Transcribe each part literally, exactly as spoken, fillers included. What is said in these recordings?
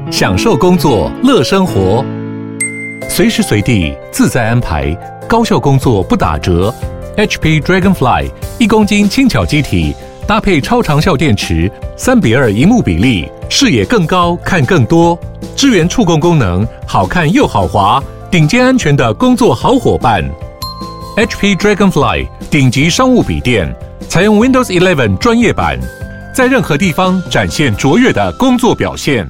享受工作，乐生活，随时随地自在安排，高效工作不打折。H P Dragonfly 一公斤轻巧机体，搭配超长效电池，三比二萤幕比例，视野更高，看更多。支援触控功能，好看又好滑，顶尖安全的工作好伙伴。H P Dragonfly 顶级商务笔电，采用 Windows 十一专业版，在任何地方展现卓越的工作表现。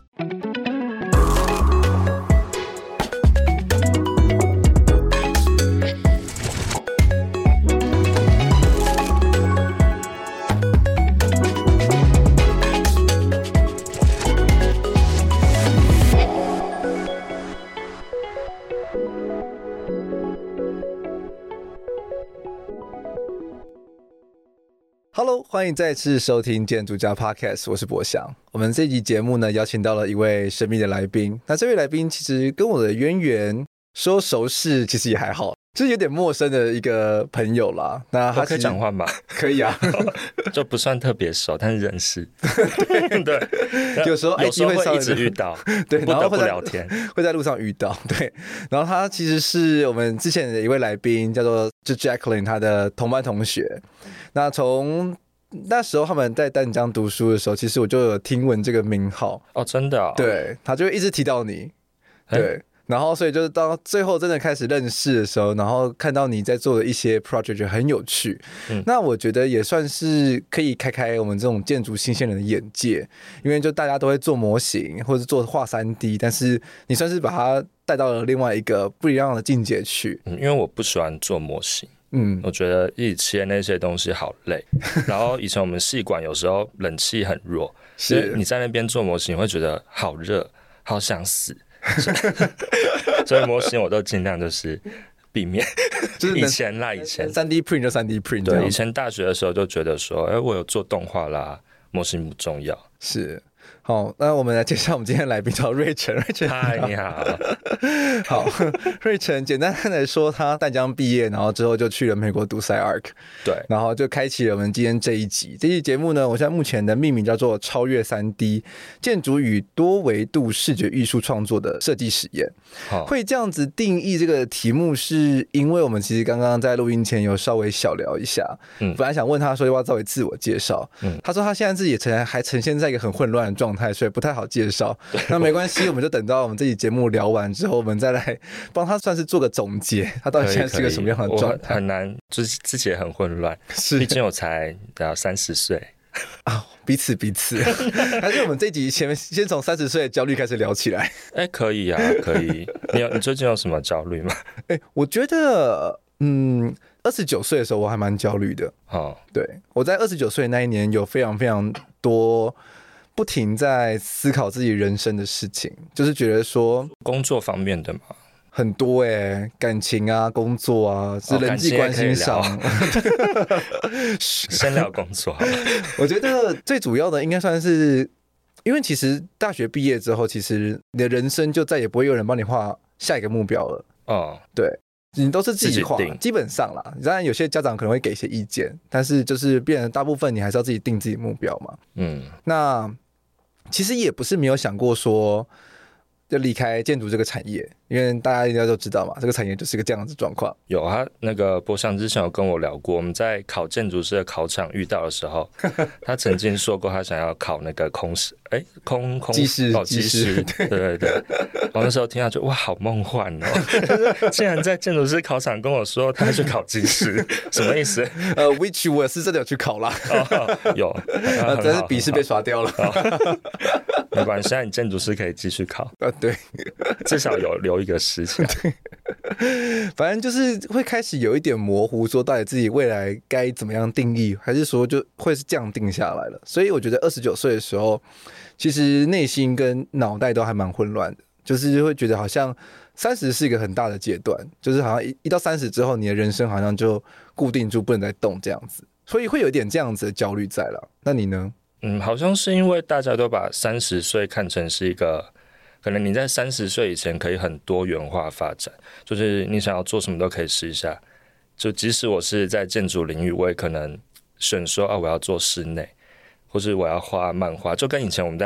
Hello， 欢迎再次收听建筑家 Podcast， 我是博翔。我们这集节目呢，邀请到了一位神秘的来宾。那这位来宾其实跟我的渊源说熟识，其实也还好，就是有点陌生的一个朋友啦。那他可以讲话吗？ 可以啊， 就不算特别熟，但是认识。 对对， 有时候有时候会一直遇到， 对， 不得不聊天， 会在路上遇到。对，然后他其实是我们之前的一位来宾，叫做就 Jacqueline， 他的同班同学。那从那时候他们在淡江读书的时候，其实我就有听闻这个名号哦，真的、哦， 对，他就一直提到你，对，然后所以就是到最后真的开始认识的时候，然后看到你在做的一些 project 觉得很有趣、嗯，那我觉得也算是可以开开我们这种建筑新鲜人的眼界，因为就大家都会做模型或者做画 三 D， 但是你算是把它带到了另外一个不一样的境界去、 嗯、因为我不喜欢做模型。嗯，我觉得一起切那些东西好累。然后以前我们系馆有时候冷气很弱，是你在那边做模型，你会觉得好热，好想死。所以模型我都尽量就是避免。就是以前啦，以前三 D print 就 三 D print。 对，以前大学的时候就觉得说，哎，我有做动画啦，模型不重要。 是。好，那我们来介绍我们今天的来宾叫瑞成。瑞成， 嗨，你好。 好，瑞成简单来说，他淡江毕业，然后之后就去了美国读 S C I A R C， 对，然后就开启了我们今天这一集。这一集节目呢，我现在目前的命名叫做《超越 三 D 建筑与多维度视觉艺术创作的设计实验》。会这样子定义这个题目，是因为我们其实刚刚在录音前有稍微小聊一下。嗯，本来想问他说要不要稍微自我介绍，嗯，他说他现在自己也还呈现在一个很混乱的状态。所以不太好介绍，那没关系，我们就等到我们这期节目聊完之后，我们再来帮他算是做个总结，他到底现在是个什么样的状态？ 很难，就是自己也很混乱，毕竟我才到三十岁啊，彼此彼此，还是我们这集前面先从三十岁的焦虑开始聊起来？ 哎、欸，可以啊，可以。你有你最近有什么焦虑吗？ 哎、欸，我觉得，嗯。二十九岁的时候，我还蛮焦虑的。哦，对，我在二十九岁那一年，有非常非常多不停在思考自己人生的事情，就是觉得说工作方面的嘛， 很多哎、欸，感情啊，工作啊，是人际关系上。哦、 先聊工作好了。 我觉得最主要的应该算是，因为其实大学毕业之后，其实你的人生就再也不会有人帮你画下一个目标了。哦，对。你都是自己画，基本上啦。当然有些家长可能会给一些意见，但是就是变成大部分你还是要自己定自己目标嘛。嗯，那其实也不是没有想过说就离开建筑这个产业，因为大家应该都知道嘛，这个产业就是个这样子状况。 有啊，那个博翔之前有跟我聊过，我们在考建筑师的考场遇到的时候，他曾经说过他想要考那个空师，哎，空空技师， 哦，技师，对对对。我那时候听到就哇，好梦幻哦！竟然在建筑师考场跟我说他去考技师，什么意思？ 呃 ，which 我是真的有去考啦， 哦、有， 呃，但是笔试被刷掉了。 没关系，现在你建筑师可以继续考。 呃，对， 至少有留一个时间。 反正就是会开始有一点模糊，说到底自己未来该怎么样定义，还是说就会是这样定下来了。所以我觉得二十九岁的时候，其实内心跟脑袋都还蛮混乱的。就是会觉得好像三十是一个很大的阶段，就是好像一一到三十之后，你的人生好像就固定住，不能再动这样子，所以会有点这样子的焦虑在了。那你呢？ 嗯，好像是因为大家都把三十岁看成是一个，可能你在三十岁以前可以很多元化发展，就是你想要做什么都可以试一下。就即使我是在建筑领域，我也可能选说啊，我要做室内，或是我要画漫画，就跟以前我们在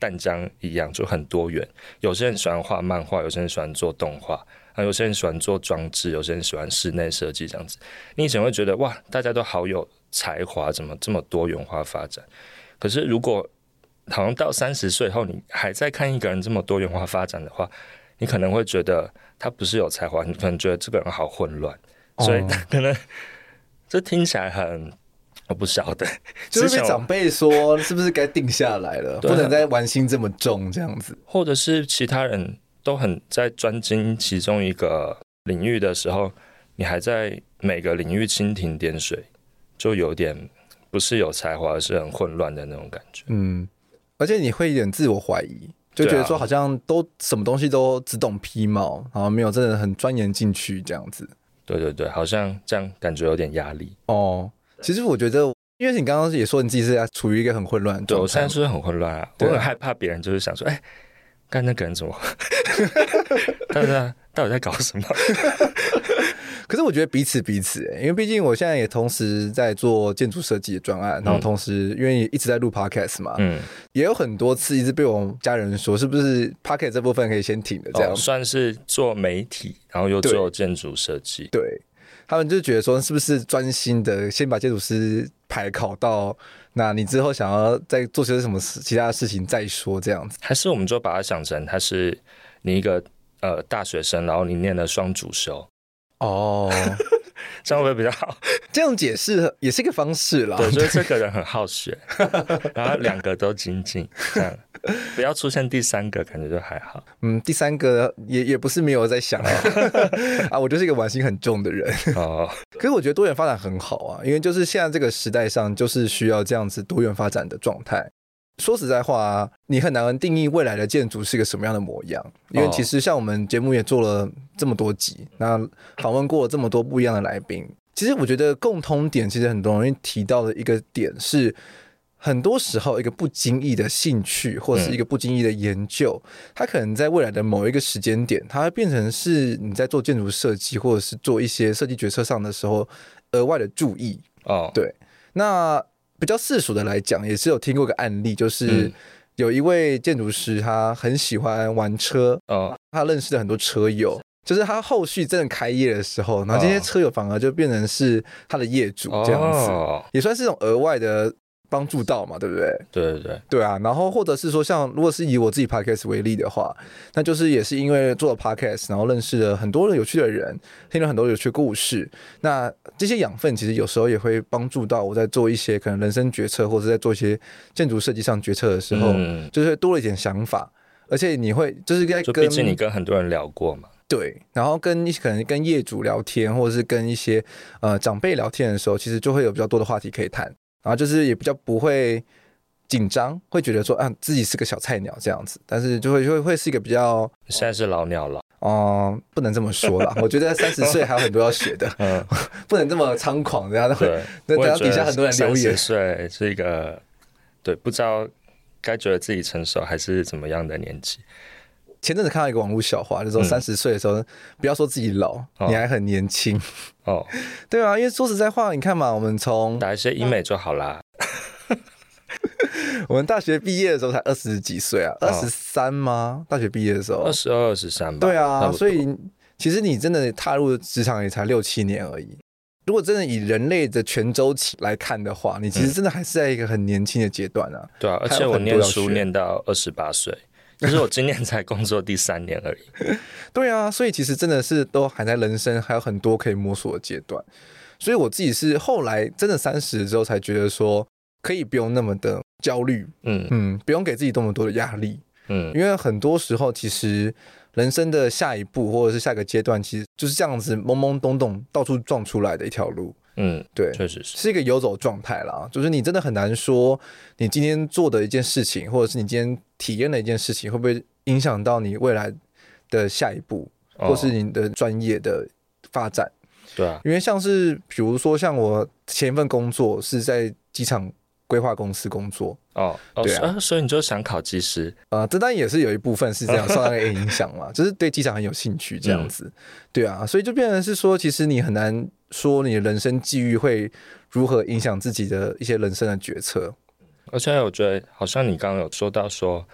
淡江一样，就很多元。有些人喜欢画漫画，有些人喜欢做动画，有些人喜欢做装置，有些人喜欢室内设计这样子。你以前会觉得哇，大家都好有才华，怎么这么多元化发展？可是如果好像到三十岁后，你还在看一个人这么多元化发展的话，你可能会觉得他不是有才华，你可能觉得这个人好混乱，哦、所以可能这听起来很。我不晓得， 就是被长辈说是不是该定下来了，不能再玩心这么重这样子， 或者是其他人都很在专精其中一个领域的时候，你还在每个领域蜻蜓点水，就有点不是有才华，是很混乱的那种感觉。 嗯，而且你会有点自我怀疑，就觉得说好像都什么东西都只懂皮毛，然后没有真的很钻研进去这样子。 对对对，好像这样感觉有点压力哦。其实我觉得，因为你刚刚也说你自己是处于一个很混乱的状态， 对我现在是很混乱啊，我很害怕别人就是想说，哎、欸，干那个人怎么，到底到底在搞什么？ 可是我觉得彼此彼此、欸，因为毕竟我现在也同时在做建筑设计的专案，然后同时因为一直在录 podcast 嘛，嗯，也有很多次一直被我家人说，是不是 podcast 这部分可以先停了这样、哦， 算是做媒体，然后又做建筑设计， 对。对他们就觉得说，是不是专心的先把建筑师牌考到，那你之后想要再做些什么其他的事情再说这样子？ 还是我们就把它想成他是你一个呃大学生，然后你念了双主修哦， 这样会不会比较好？ 这样解释也是一个方式啦。 对，就是这个人很好学，然后两个都精进，这样不要出现第三个，感觉就还好。 嗯，第三个也也不是没有在想啊，啊，我就是一个玩心很重的人。哦，可是我觉得多元发展很好啊，因为就是现在这个时代上，就是需要这样子多元发展的状态。说实在话、啊，你很难定义未来的建筑是个什么样的模样，因为其实像我们节目也做了这么多集，那访问过了这么多不一样的来宾，其实我觉得共通点，其实很多容易提到的一个点是，很多时候一个不经意的兴趣或是一个不经意的研究，嗯、它可能在未来的某一个时间点，它会变成是你在做建筑设计或者是做一些设计决策上的时候额外的注意。哦，对，那。比较世俗的来讲，也是有听过一个案例，就是有一位建筑师，他很喜欢玩车，哦、他认识了很多车友，就是他后续真的开业的时候，然后这些车友反而就变成是他的业主这样子，哦、也算是一种额外的帮助到嘛，对不对？ 对对对， 对啊。然后或者是说，像如果是以我自己 podcast 为例的话，那就是也是因为做了 podcast， 然后认识了很多有趣的人，听了很多有趣的故事。那这些养分其实有时候也会帮助到我在做一些可能人生决策，或者在做一些建筑设计上决策的时候，嗯、就是多了一点想法。而且你会就是在跟， 毕竟你跟很多人聊过嘛。 对，然后跟可能跟业主聊天，或者是跟一些呃长辈聊天的时候，其实就会有比较多的话题可以谈。然后就是也比较不会紧张，会觉得说啊自己是个小菜鸟这样子，但是就会会会是一个比较。 现在是老鸟了哦、呃，不能这么说啦。我觉得三十岁还有很多要学的，嗯，不能这么猖狂，这样会那等下底下很多人留言。 三十岁是一个对不知道该觉得自己成熟还是怎么样的年纪。 前阵子看到一个网络笑话，就说三十岁的时候、嗯、不要说自己老，哦、你还很年轻哦。对啊，因为说实在话，你看嘛，我们从打一些医美就好啦。 我们大学毕业的时候才二十几岁啊，二十三吗？大学毕业的时候二十二、二十三吧。 对啊，所以其实你真的踏入职场也才六七年而已。如果真的以人类的全周期来看的话，你其实真的还是在一个很年轻的阶段啊。 嗯、对啊，而且我念书念到二十八岁。就是我今年才工作第三年而已。 对啊，所以其实真的是都还在人生还有很多可以摸索的阶段。所以我自己是后来真的三十之后才觉得说，可以不用那么的焦虑，嗯嗯，不用给自己那么多的压力，嗯，因为很多时候其实人生的下一步或者是下一个阶段，其实就是这样子懵懵懂懂到处撞出来的一条路。嗯，对， 确实是是一个游走状态啦。就是你真的很难说，你今天做的一件事情，或者是你今天体验的一件事情，会不会影响到你未来的下一步，哦、或是你的专业的发展？ 对啊， 因为像是比如说，像我前一份工作是在机场规划公司工作哦，对啊，哦、所以你就想考技师？ 呃，这当然也是有一部分是这样受到那个影响嘛，就是对机场很有兴趣这样子，嗯、对啊，所以就变成是说，其实你很难说你的人生际遇会如何影响自己的一些人生的决策。 而且我觉得好像你刚刚有说到说，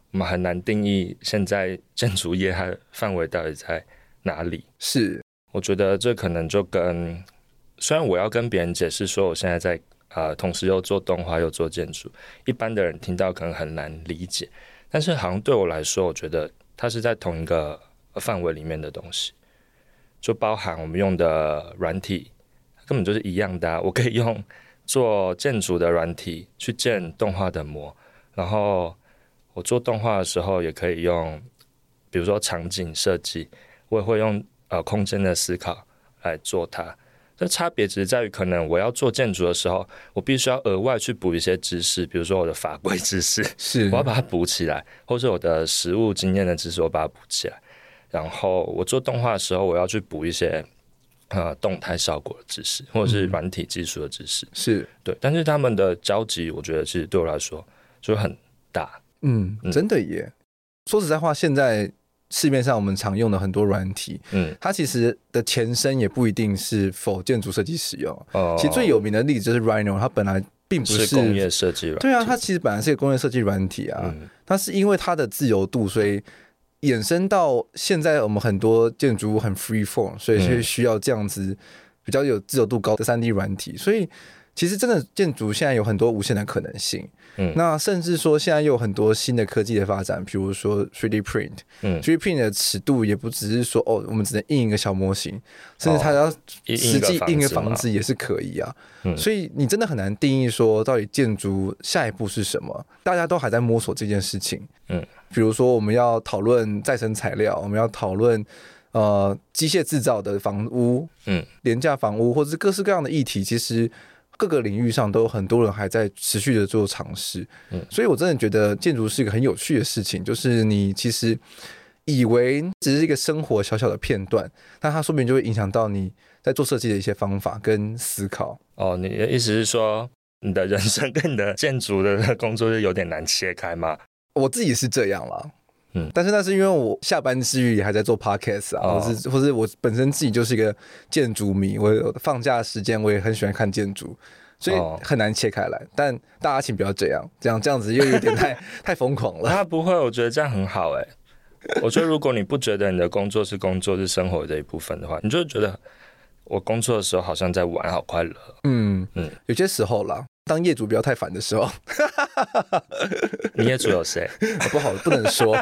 我们很难定义现在建筑业它的范围到底在哪里。 是， 我觉得这可能就跟，虽然我要跟别人解释说我现在在呃，同时又做动画又做建筑，一般的人听到可能很难理解，但是好像对我来说，我觉得它是在同一个范围里面的东西，就包含我们用的软体根本就是一样的啊。我可以用做建筑的软体去建动画的模，然后我做动画的时候也可以用，比如说场景设计，我也会用呃空间的思考来做它。这差别只是在于，可能我要做建筑的时候，我必须要额外去补一些知识，比如说我的法规知识， 是我要把它补起来，或是我的实务经验的知识，我把它补起来。然后我做动画的时候，我要去补一些呃动态效果的知识，或者是软体技术的知识， 是对。但是他们的交集，我觉得其实对我来说就很大。 嗯，真的耶。说实在话，现在市面上我们常用的很多软体，嗯，它其实的前身也不一定是否建筑设计使用。哦，其实最有名的例子就是 Rhino， 它本来并不 是, 是工业设计软体。 对啊，它其实本来是一个工业设计软体啊，嗯，它是因为它的自由度，所以衍生到现在我们很多建筑物很 free form， 所以是需要这样子比较有自由度高的 三 D 软体，所以其实真的建筑现在有很多无限的可能性。嗯，那甚至说现在又有很多新的科技的发展，比如说 三 D print， 嗯 三 D print 的尺度也不只是说哦，我们只能印一个小模型，甚至它要实际印一个房子也是可以啊。嗯，所以你真的很难定义说到底建筑下一步是什么，大家都还在摸索这件事情。嗯，比如说我们要讨论再生材料，我们要讨论呃机械制造的房屋，嗯，廉价房屋，或者是各式各样的议题，其实各个领域上都有很多人还在持续的做尝试，嗯，所以我真的觉得建筑是一个很有趣的事情，就是你其实以为只是一个生活小小的片段，但它说不定就会影响到你在做设计的一些方法跟思考。 哦，你的意思是说你的人生跟你的建筑的工作是有点难切开吗？ 我自己是这样啦。嗯，但是那是因为我下班之余也还在做 podcast 啊，哦，或是或是我本身自己就是一个建筑迷，我放假的时间我也很喜欢看建筑，所以很难切开来。哦，但大家请不要这样，这样这样子又有点太太疯狂了。 他不会，我觉得这样很好哎，欸。我觉得如果你不觉得你的工作是工作是生活的一部分的话，你就会觉得我工作的时候好像在玩，好快乐。嗯嗯，有些时候啦。当业主不要太烦的时候， 你业主有谁？ 不好，不能说。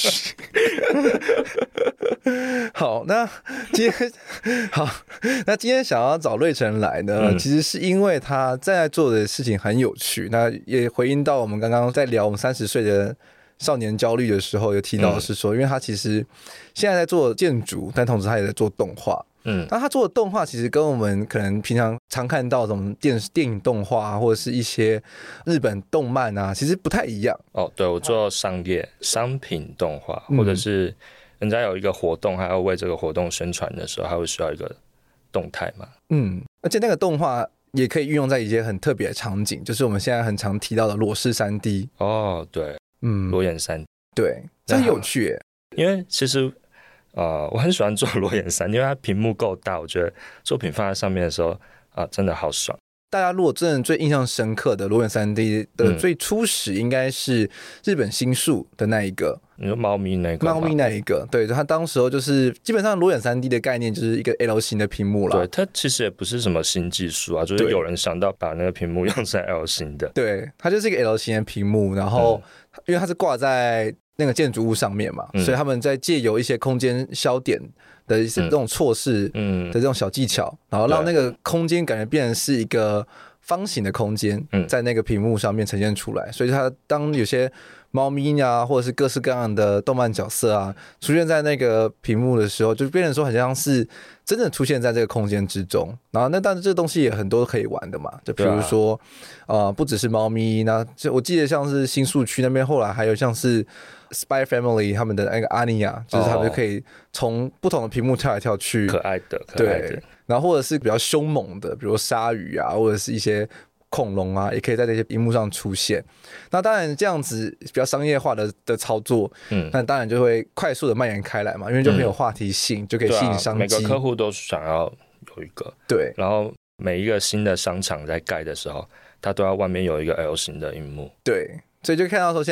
好，那今天好，那今天想要找睿成来呢，嗯，其实是因为他在做的事情很有趣，那也回应到我们刚刚在聊我们三十岁的少年焦虑的时候，有提到的是说，嗯，因为他其实现在在做建筑，但同时他也在做动画。嗯，那他做的动画其实跟我们可能平常常看到什么电电影动画，啊，或者是一些日本动漫啊，其实不太一样。 哦，对，我做商业商品动画，或者是人家有一个活动，还要为这个活动宣传的时候，还会需要一个动态嘛。 嗯，而且那个动画也可以运用在一些很特别的场景，就是我们现在很常提到的裸视 三 D。 哦，对，嗯，裸眼 三 D， 对，这很有趣耶。 因为其实。呃，我很喜欢做裸眼三，因为它屏幕够大，我觉得作品放在上面的时候啊，真的好爽。 大家如果真的最印象深刻的裸眼 三 D 的最初始，应该是日本新宿的那一个。 你说猫咪那个？ 猫咪那一个，对，它当时候就是基本上裸眼 三 D 的概念就是一个 L 型的屏幕啦。 对，它其实也不是什么新技术啊，就是有人想到把那个屏幕用成 L 型的。 对，它就是一个 L 型的屏幕，然后、嗯、因为它是挂在那个建筑物上面嘛，嗯、所以他们在借由一些空间消点的一些这种措施的这种小技巧，嗯、然后让那个空间感觉变成是一个方形的空间，在那个屏幕上面呈现出来。嗯、所以它当有些猫咪啊，或者是各式各样的动漫角色啊，出现在那个屏幕的时候，就变成说很像是真的出现在这个空间之中。然后那但是这个东西也很多可以玩的嘛，就比如说，啊、呃，不只是猫咪，那就我记得像是新宿区那边，后来还有像是 Spy Family 他们的那个阿尼亚，就是他们就可以从不同的屏幕跳来跳去， 可爱的，可爱的。 对，然后或者是比较凶猛的，比如鲨鱼啊，或者是一些恐龙啊，也可以在这些屏幕上出现。那当然这样子比较商业化的的操作，嗯，那当然就会快速的蔓延开来嘛，因为就很有话题性，嗯、就可以吸引商机。 每个客户都想要有一个， 对， 然后每一个新的商场在盖的时候，它都要外面有一个 L 型的萤幕， 对，所以就看到说现在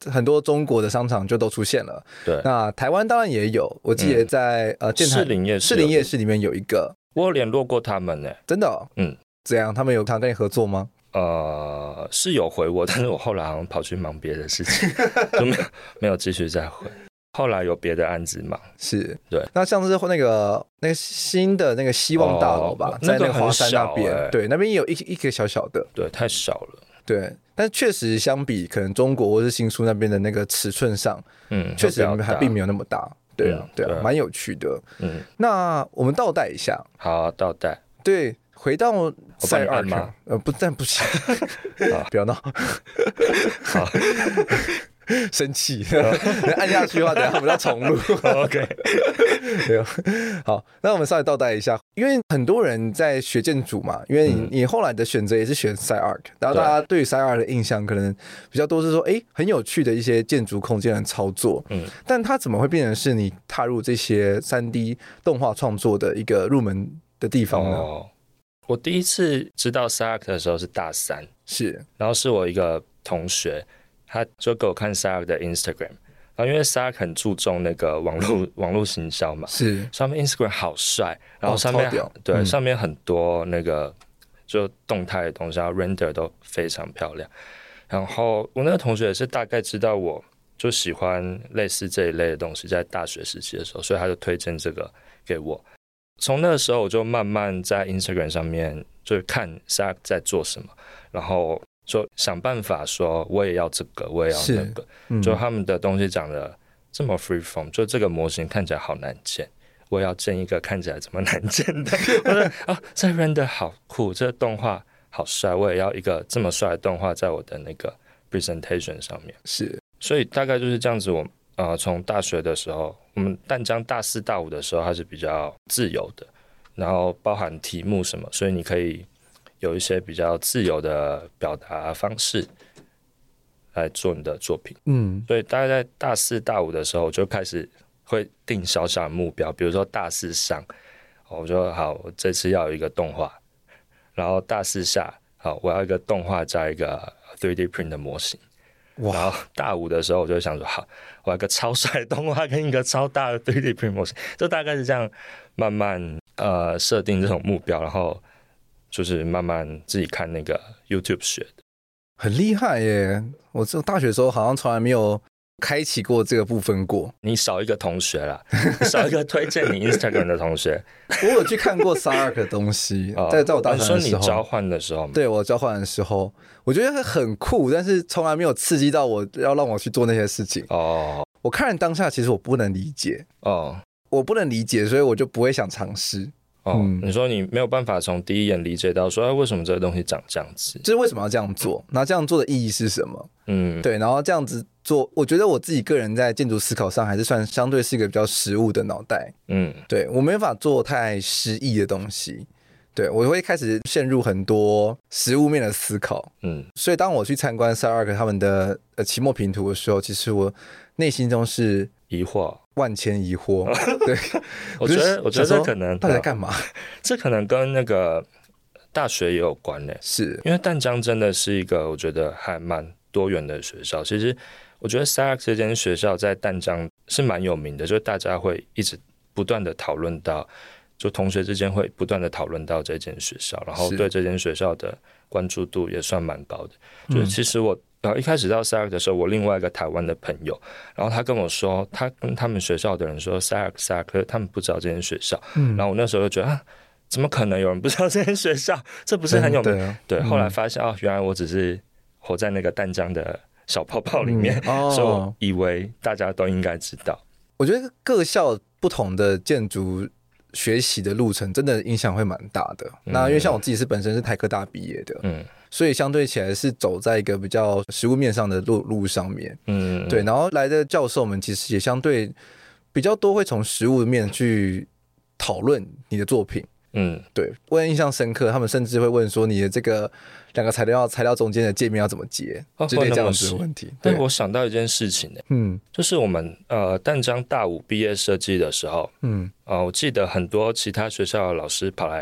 很多中国的商场就都出现了。 对， 那台湾当然也有，我记得在、嗯、呃建材士林夜市士林夜市里面有一个， 我有联络过他们呢、欸， 真的、哦， 嗯， 怎样？他们有想跟你合作吗？ 呃，是有回我，但是我后来好像跑去忙别的事情，就没有没有继续再回。后来有别的案子忙， 是对。 那像是那个那个新的那个希望大楼吧，哦、在那个华山那边、欸，对，那边也有一一个小小的， 对，太小了。 对，但确实相比可能中国或是新宿那边的那个尺寸上，嗯，确实还并没有那么大。对啊，对啊，蛮有趣的。嗯，那我们倒带一下， 好、啊，倒带。 对，回到赛尔克，呃，不，但不行，不要闹。 好。 生气，按下去的话，等一下我们要重录。 OK， 好，那我们稍微倒带一下，因为很多人在学建筑嘛，因为你、嗯、你后来的选择也是选 SciArc， 然后大家对于 SciArc 的印象可能比较多是说，哎，很有趣的一些建筑空间的操作，嗯，但它怎么会变成是你踏入这些 三 D 动画创作的一个入门的地方呢？哦、 我第一次知道 SciArc 的时候是大三， 是， 然后是我一个同学。他就给我看 SciArc 的 Instagram， 然后因为 SciArc 很注重那个网络网络行销嘛， 是上面 Instagram 好帅，然后上面、哦、对、嗯、上面很多那个就动态的东西，然后 render 都非常漂亮。然后我那个同学也是大概知道我就喜欢类似这一类的东西，在大学时期的时候，所以他就推荐这个给我。从那个时候我就慢慢在 Instagram 上面就看 SciArc 在做什么，然后就想办法说我也要这个我也要那个、嗯、就他们的东西讲的这么 freeform， 就这个模型看起来好难建，我也要建一个看起来这么难建的我说啊，这 render 好酷，这动画好帅，我也要一个这么帅的动画在我的那个 presentation 上面。 是， 所以大概就是这样子。我呃从大学的时候，我们淡江大四大五的时候它是比较自由的，然后包含题目什么，所以你可以有一些比较自由的表达方式来做你的作品。嗯，所以大概在大四大五的时候，我就开始会定小小的目标，比如说大四上，我说好，我这次要有一个动画，然后大四下，好，我要一个动画加一个 三 D print 的模型。然后大五的时候，我就想说，好，我要一个超帅的动画跟一个超大的 三 D print 模型，就大概是这样慢慢呃设定这种目标，然后就是慢慢自己看那个 YouTube 学的。 很厉害耶！我这大学的时候好像从来没有开启过这个部分过。 你少一个同学啦，你少一个推荐你 Instagram 的同学。 我有去看过 SciArc 的东西，在在我大学的时候。 你说你交换的时候吗？ 对，我交换的时候，我觉得很酷，但是从来没有刺激到我要让我去做那些事情。哦，我看当下其实我不能理解哦，我不能理解，所以我就不会想尝试。 哦、嗯，你说你没有办法从第一眼理解到说，哎，为什么这个东西长这样子？ 就是为什么要这样做？那这样做的意义是什么？嗯，对，然后这样子做，我觉得我自己个人在建筑思考上还是算相对是一个比较实务的脑袋。嗯，对，我没办法做太诗意的东西。对，我会开始陷入很多实务面的思考。嗯，所以当我去参观 SciArc 他们的呃期末评图的时候，其实我内心中是疑惑。 万千疑惑，对， 我觉得，我觉得这可能到底在干嘛？ 这可能跟那个大学也有关嘞， 是因为淡江真的是一个我觉得还蛮多元的学校。其实我觉得 SciArc 这间学校在淡江是蛮有名的，就是大家会一直不断的讨论到，就同学之间会不断的讨论到这间学校，然后对这间学校的关注度也算蛮高的。就是其实我。然后一开始到 SciArc 的时候，我另外一个台湾的朋友，然后他跟我说，他跟他们学校的人说 SciArc SciArc， 他们不知道这间学校。嗯，然后我那时候就觉得啊，怎么可能有人不知道这间学校？这不是很有名？啊、对，后来发现哦，原来我只是活在那个淡江的小泡泡里面，嗯哦、所以我以为大家都应该知道。 我觉得各校不同的建筑学习的路程真的影响会蛮大的。嗯、那因为像我自己是本身是台科大毕业的，嗯。所以相对起来是走在一个比较实务面上的路路上面，嗯，对。然后来的教授们其实也相对比较多会从实务面去讨论你的作品，嗯，对。我印象深刻，他们甚至会问说你的这个两个材料材料中间的界面要怎么接，哦、之类这样子的问题。 但我想到一件事情呢，嗯，就是我们呃淡江大五毕业设计的时候，嗯，呃，我记得很多其他学校的老师跑来。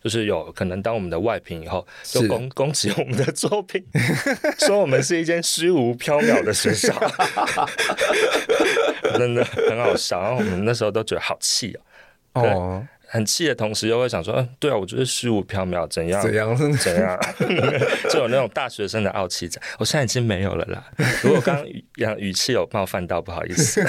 就是有可能当我们的外评以后，就攻攻击我们的作品，说我们是一间虚无缥缈的学校，真的很好笑。然后我们那时候都觉得好气哦，哦，很气的同时又会想说，嗯，对啊，我就是虚无缥缈，怎样怎样怎样，就有那种大学生的傲气在。我现在已经没有了啦。如果刚刚语气有冒犯到，不好意思。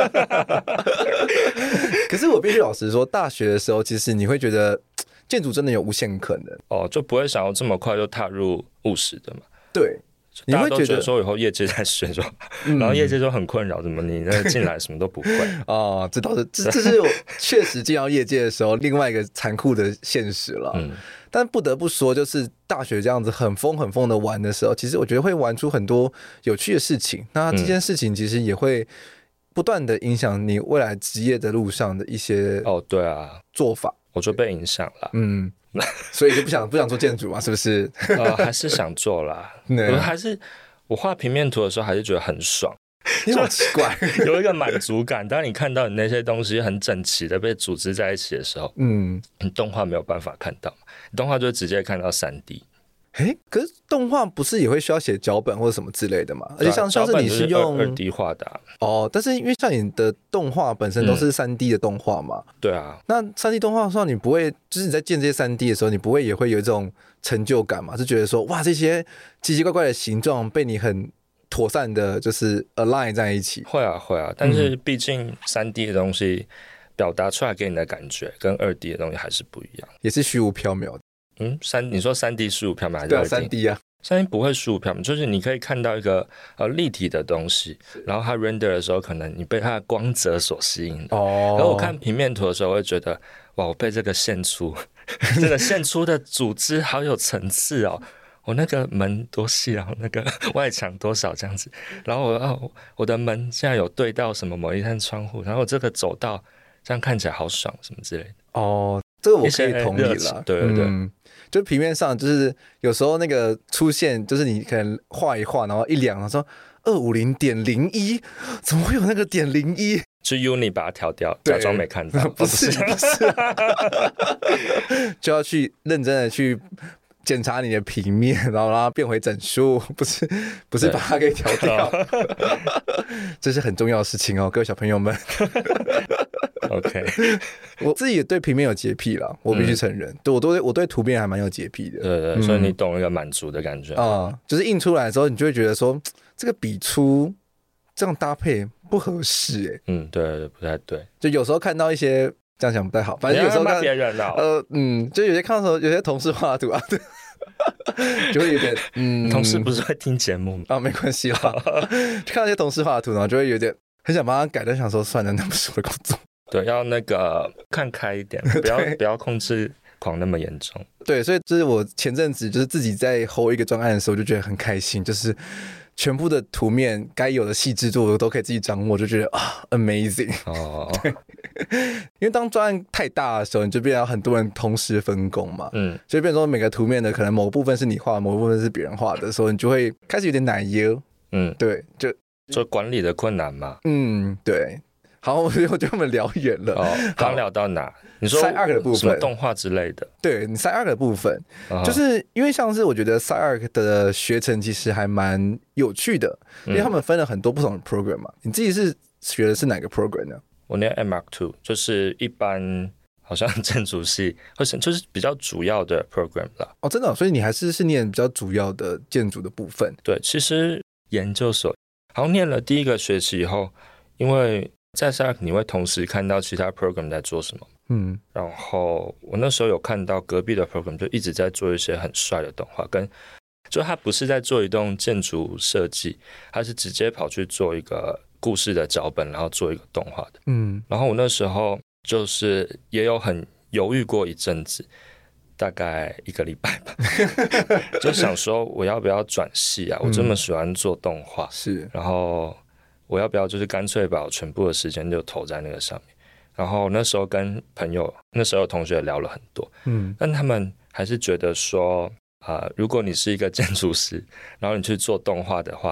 可是我必须老实说，大学的时候，其实你会觉得建筑真的有无限可能哦，就不会想要这么快就踏入务实的嘛。 对。 大家都觉得说以后业界在学就好，嗯、然后业界就很困扰，怎么你那进来什么都不会哦，这倒是这这是我确实进到业界的时候另外一个残酷的现实了。嗯，但不得不说，就是大学这样子很疯很疯的玩的时候，其实我觉得会玩出很多有趣的事情。那这件事情其实也会不断的影响你未来职业的路上的一些哦，对啊， 做法， 我就被影响了。 嗯。所以就不想不想做建筑嘛，是不是？ 呃，还是想做啦。我还是我画平面图的时候，还是觉得很爽。 你好奇怪， 有一个满足感。当你看到你那些东西很整齐的被组织在一起的时候，嗯，你动画没有办法看到，你动画就直接看到三 D。 哎，可是动画不是也会需要写脚本或者什么之类的嘛？而且像像是你是用二 D 画的、啊、 哦，但是因为像你的动画本身都是三 D 的动画嘛、嗯， 对啊， 那三 D 动画的时候，你不会就是你在建这些三 D 的时候，你不会也会有一种成就感嘛？是觉得说哇，这些奇奇怪怪的形状被你很妥善的，就是 align 在一起。 会啊，会啊，但是毕竟三 D 的东西表达出来给你的感觉跟二 D 的东西还是不一样， 也是虚无缥缈的。 嗯，三你说三 D 虚无缥缈还是二 D？ 对， 三 D 啊， 三 D 不会虚无缥缈，就是你可以看到一个呃立体的东西，然后它 render 的时候，可能你被它的光泽所吸引的。哦。然后我看平面图的时候，我会觉得哇，我被这个线粗，这个线粗的组织好有层次哦。我那个门多细啊，那个外墙多少这样子，然后我哦，我的门现在有对到什么某一扇窗户，然后我这个走道这样看起来好爽什么之类的。 哦，这个我可以同意啦。 对对对。 嗯，就平面上就是有时候那个出现，就是你可能画一画，然后一量，然后说二五零点零一，怎么会有那个点零一？ 去 Uni 把它调掉，假装没看到。 不是不是，就要去认真的去检查你的平面，然后让它变回整数，不是不是把它给调掉。这是很重要的事情哦，各位小朋友们。 OK， 我自己也对平面有洁癖啦，我必须承认，嗯、对我对我对图片还蛮有洁癖的。 对对，嗯、所以你懂一个满足的感觉啊、嗯，就是印出来的时候，你就会觉得说这个笔触这样搭配不合适、欸，哎， 嗯，对对，不太对。 就有时候看到一些这样讲不太好，反正有时候看别人了， 呃嗯，就有些看到时候有些同事画图啊，就会有点嗯， 同事不是会听节目吗？ 啊，没关系啦，看到一些同事画的图，然后就会有点很想帮他改，但想说算了，那不是我的工作。 对，要那个看开一点，不要不要控制狂那么严重。 对，所以这是我前阵子就是自己在 hold 一个专案的时候，就觉得很开心，就是全部的图面该有的细致度我都可以自己掌握，就觉得啊 amazing。哦，对，因为当专案太大的时候，你就变成很多人同时分工嘛，嗯，所以变成说每个图面的可能某部分是你画，某部分是别人画的时候，你就会开始有点奶油。嗯，对，就就管理的困难嘛。 嗯，对。好，我觉得我们聊远了。哦， 刚聊到哪？你说 Sci Arc 的部分， 什么动画之类的？ 对，你 Sci Arc 的部分，哦、就是因为像是我觉得 Sci Arc 的学程其实还蛮有趣的，因为他们分了很多不同的 program 嘛。你自己是学的是哪个 program 呢？ 我念 M Arc 二，就是一般好像建筑系，或是就是比较主要的 program 啦。 哦，真的、哦，所以你还是是念比较主要的建筑的部分。 对，其实研究所好像念了第一个学期以后，因为在 Sci Arc 你会同时看到其他 program 在做什么，嗯，然后我那时候有看到隔壁的 program 就一直在做一些很帅的动画，跟就他不是在做一栋建筑设计，他是直接跑去做一个故事的脚本，然后做一个动画的，嗯，然后我那时候就是也有很犹豫过一阵子，大概一个礼拜吧，就想说我要不要转系啊？我这么喜欢做动画， 是， 然后我要不要就是干脆把我全部的时间就投在那个上面？然后那时候跟朋友、那时候同学聊了很多，嗯，但他们还是觉得说，啊、呃，如果你是一个建筑师，然后你去做动画的话，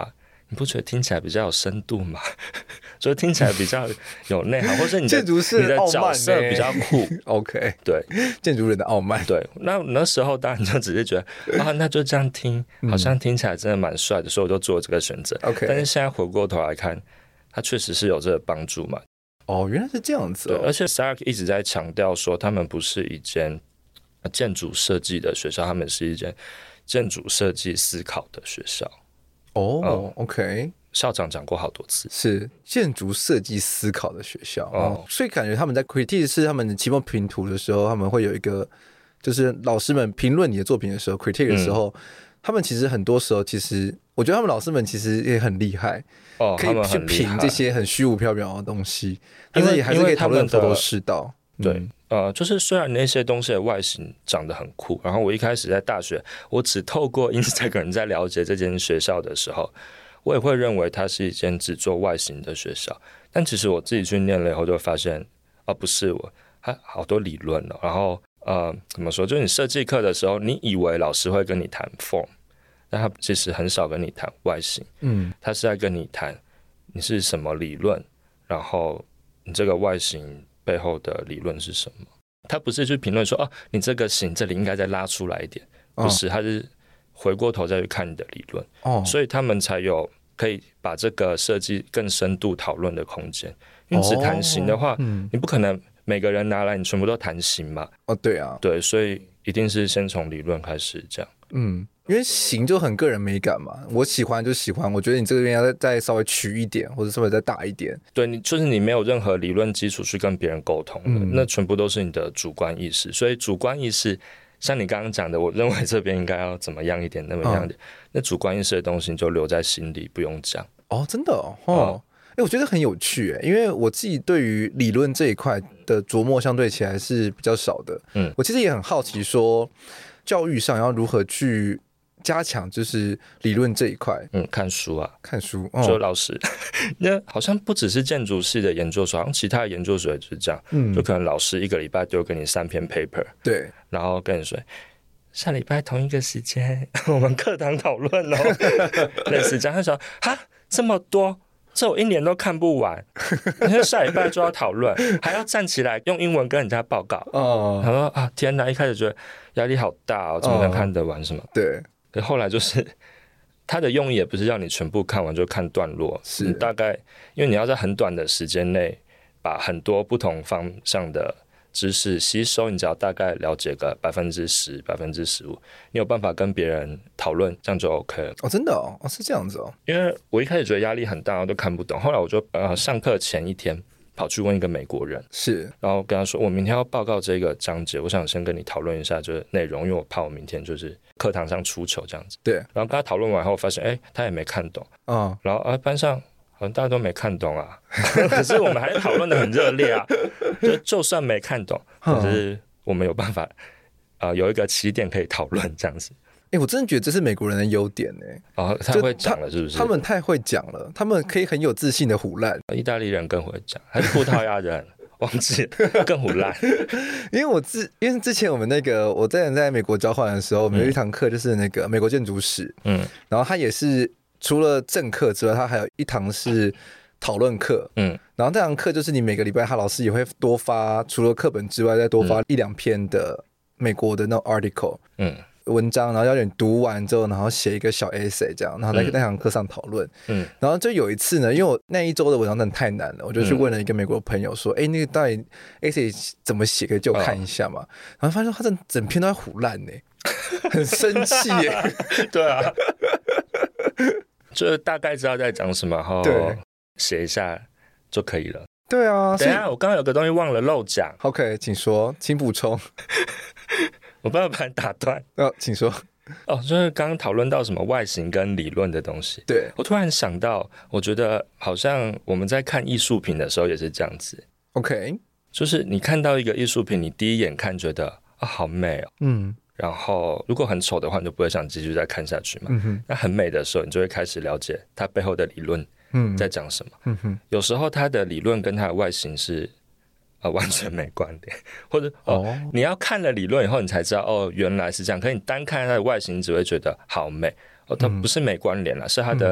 你不觉得听起来比较有深度吗？就听起来比较有内涵，或者你的建筑师你的角色比较酷。 OK， 对， 建筑人的傲慢。 对，那那时候当然就只是觉得啊，那就这样听，好像听起来真的蛮帅的，所以我就做了这个选择。 OK， 但是现在回过头来看，它确实是有这个帮助嘛。 哦，原来是这样子、哦。 对，而且 S A R K 一直在强调说，他们不是一间建筑设计的学校，他们是一间建筑设计思考的学校。 哦、嗯、，OK。 校长讲过好多次， 是建筑设计思考的学校哦、嗯，所以感觉他们在 critique 是他们的期末评图的时候，他们会有一个，就是老师们评论你的作品的时候 critique 的时候、嗯，他们其实很多时候，其实我觉得他们老师们其实也很厉害， 哦， 可以去评这些很虚无缥缈的东西，但是也还是可以讨论头头是道。 对、嗯，呃，就是虽然那些东西的外形长得很酷，然后我一开始在大学，我只透过 Instagram 在了解这间学校的时候。我也会认为它是一间只做外形的学校，但其实我自己去念了以后就发现，啊，不是我，它好多理论了。然后呃，怎么说？就是你设计课的时候，你以为老师会跟你谈 form， 但他其实很少跟你谈外形。嗯，他是在跟你谈你是什么理论，然后你这个外形背后的理论是什么。他不是去评论说，哦，你这个形这里应该再拉出来一点，不是，他是回过头再去看你的理论。哦，所以他们才有。可以把这个设计更深度讨论的空间，因为只谈形的话、哦嗯，你不可能每个人拿来你全部都谈形嘛。 哦，对啊， 对，所以一定是先从理论开始这样。 嗯，因为形就很个人美感嘛，我喜欢就喜欢，我觉得你这边要再稍微曲一点，或者稍微再大一点。 对，你就是你没有任何理论基础去跟别人沟通的、嗯，那全部都是你的主观意识，所以主观意识。像你刚刚讲的，我认为这边应该要怎么样一点，那么样一点、嗯，那主观意识的东西你就留在心里，不用讲。 哦，真的哦，哦，哎、嗯，我觉得很有趣哎，因为我自己对于理论这一块的琢磨相对起来是比较少的。嗯，我其实也很好奇说，教育上要如何去加强就是理论这一块。 嗯，看书啊， 看书。哦、 就老师，那好像不只是建筑系的研究所，好像其他的研究所也是这样。嗯，就可能老师一个礼拜丢给你三篇 paper， 对， 然后跟你说。下礼拜同一个时间，我们课堂讨论哦，类似这样。他说：“哈，这么多，这我一年都看不完。因为下礼拜就要讨论，还要站起来用英文跟人家报告。”哦，他说：“啊，天哪！一开始觉得压力好大哦，怎么能看得完什么？”哦、 对。 可后来就是他的用意也不是让你全部看完，就看段落，是你大概因为你要在很短的时间内把很多不同方向的。知识吸收，你只要大概了解个百分之十、百分之十五，你有办法跟别人讨论，这样就 OK 了。 哦，真的哦，哦是这样子哦。 因为我一开始觉得压力很大，我都看不懂。后来我就呃上课前一天跑去问一个美国人， 是， 然后跟他说，我明天要报告这个章节，我想先跟你讨论一下就是内容，因为我怕我明天就是课堂上出糗这样子。 对。 然后跟他讨论完后，发现哎，他也没看懂。嗯。然后啊，班上。好像大家都没看懂啊，可是我们还是讨论得很热烈啊。就就算没看懂，可是我们有办法，呃，有一个起点可以讨论这样子。 哎、欸，我真的觉得这是美国人的优点呢、欸。 哦，太会讲了，是不是？ 他们太会讲了，他们可以很有自信的唬烂。 意大利人更会讲，还是葡萄牙人？忘记了，更唬烂。 因为我之因为之前我们那个我在在美国交换的时候，我们有一堂课就是那个美国建筑史，嗯，然后他也是。除了正课之外，他还有一堂是讨论课，嗯，然后这堂课就是你每个礼拜，他老师也会多发，除了课本之外，再多发一两篇的美国的那种 article， 嗯，文章，然后要你读完之后，然后写一个小 essay 这样，然后在那堂课上讨论，嗯，然后就有一次呢，因为我那一周的文章真的太难了，我就去问了一个美国朋友说，哎、嗯，那个到底 essay 怎么写，可以借我看一下嘛？哦、然后发现他整整篇都在唬烂呢，很生气耶， 对啊。就大概知道在讲什么，然后写一下就可以了。 对啊， 等一下，我刚刚有个东西忘了漏讲。 OK， 请说，请补充。 我不要把你打断。 哦，请说。 哦，就是刚刚讨论到什么外形跟理论的东西。 对， 我突然想到，我觉得好像我们在看艺术品的时候也是这样子。 OK， 就是你看到一个艺术品，你第一眼看觉得啊、哦、好美哦，嗯。然后如果很丑的话，你就不会想继续再看下去嘛。嗯、那很美的时候，你就会开始了解它背后的理论在讲什么。嗯嗯、有时候它的理论跟它的外形是、呃、完全没关联，或者、哦哦、你要看了理论以后，你才知道哦原来是这样。可是你单看它的外形，你只会觉得好美哦，它不是没关联啦，是它的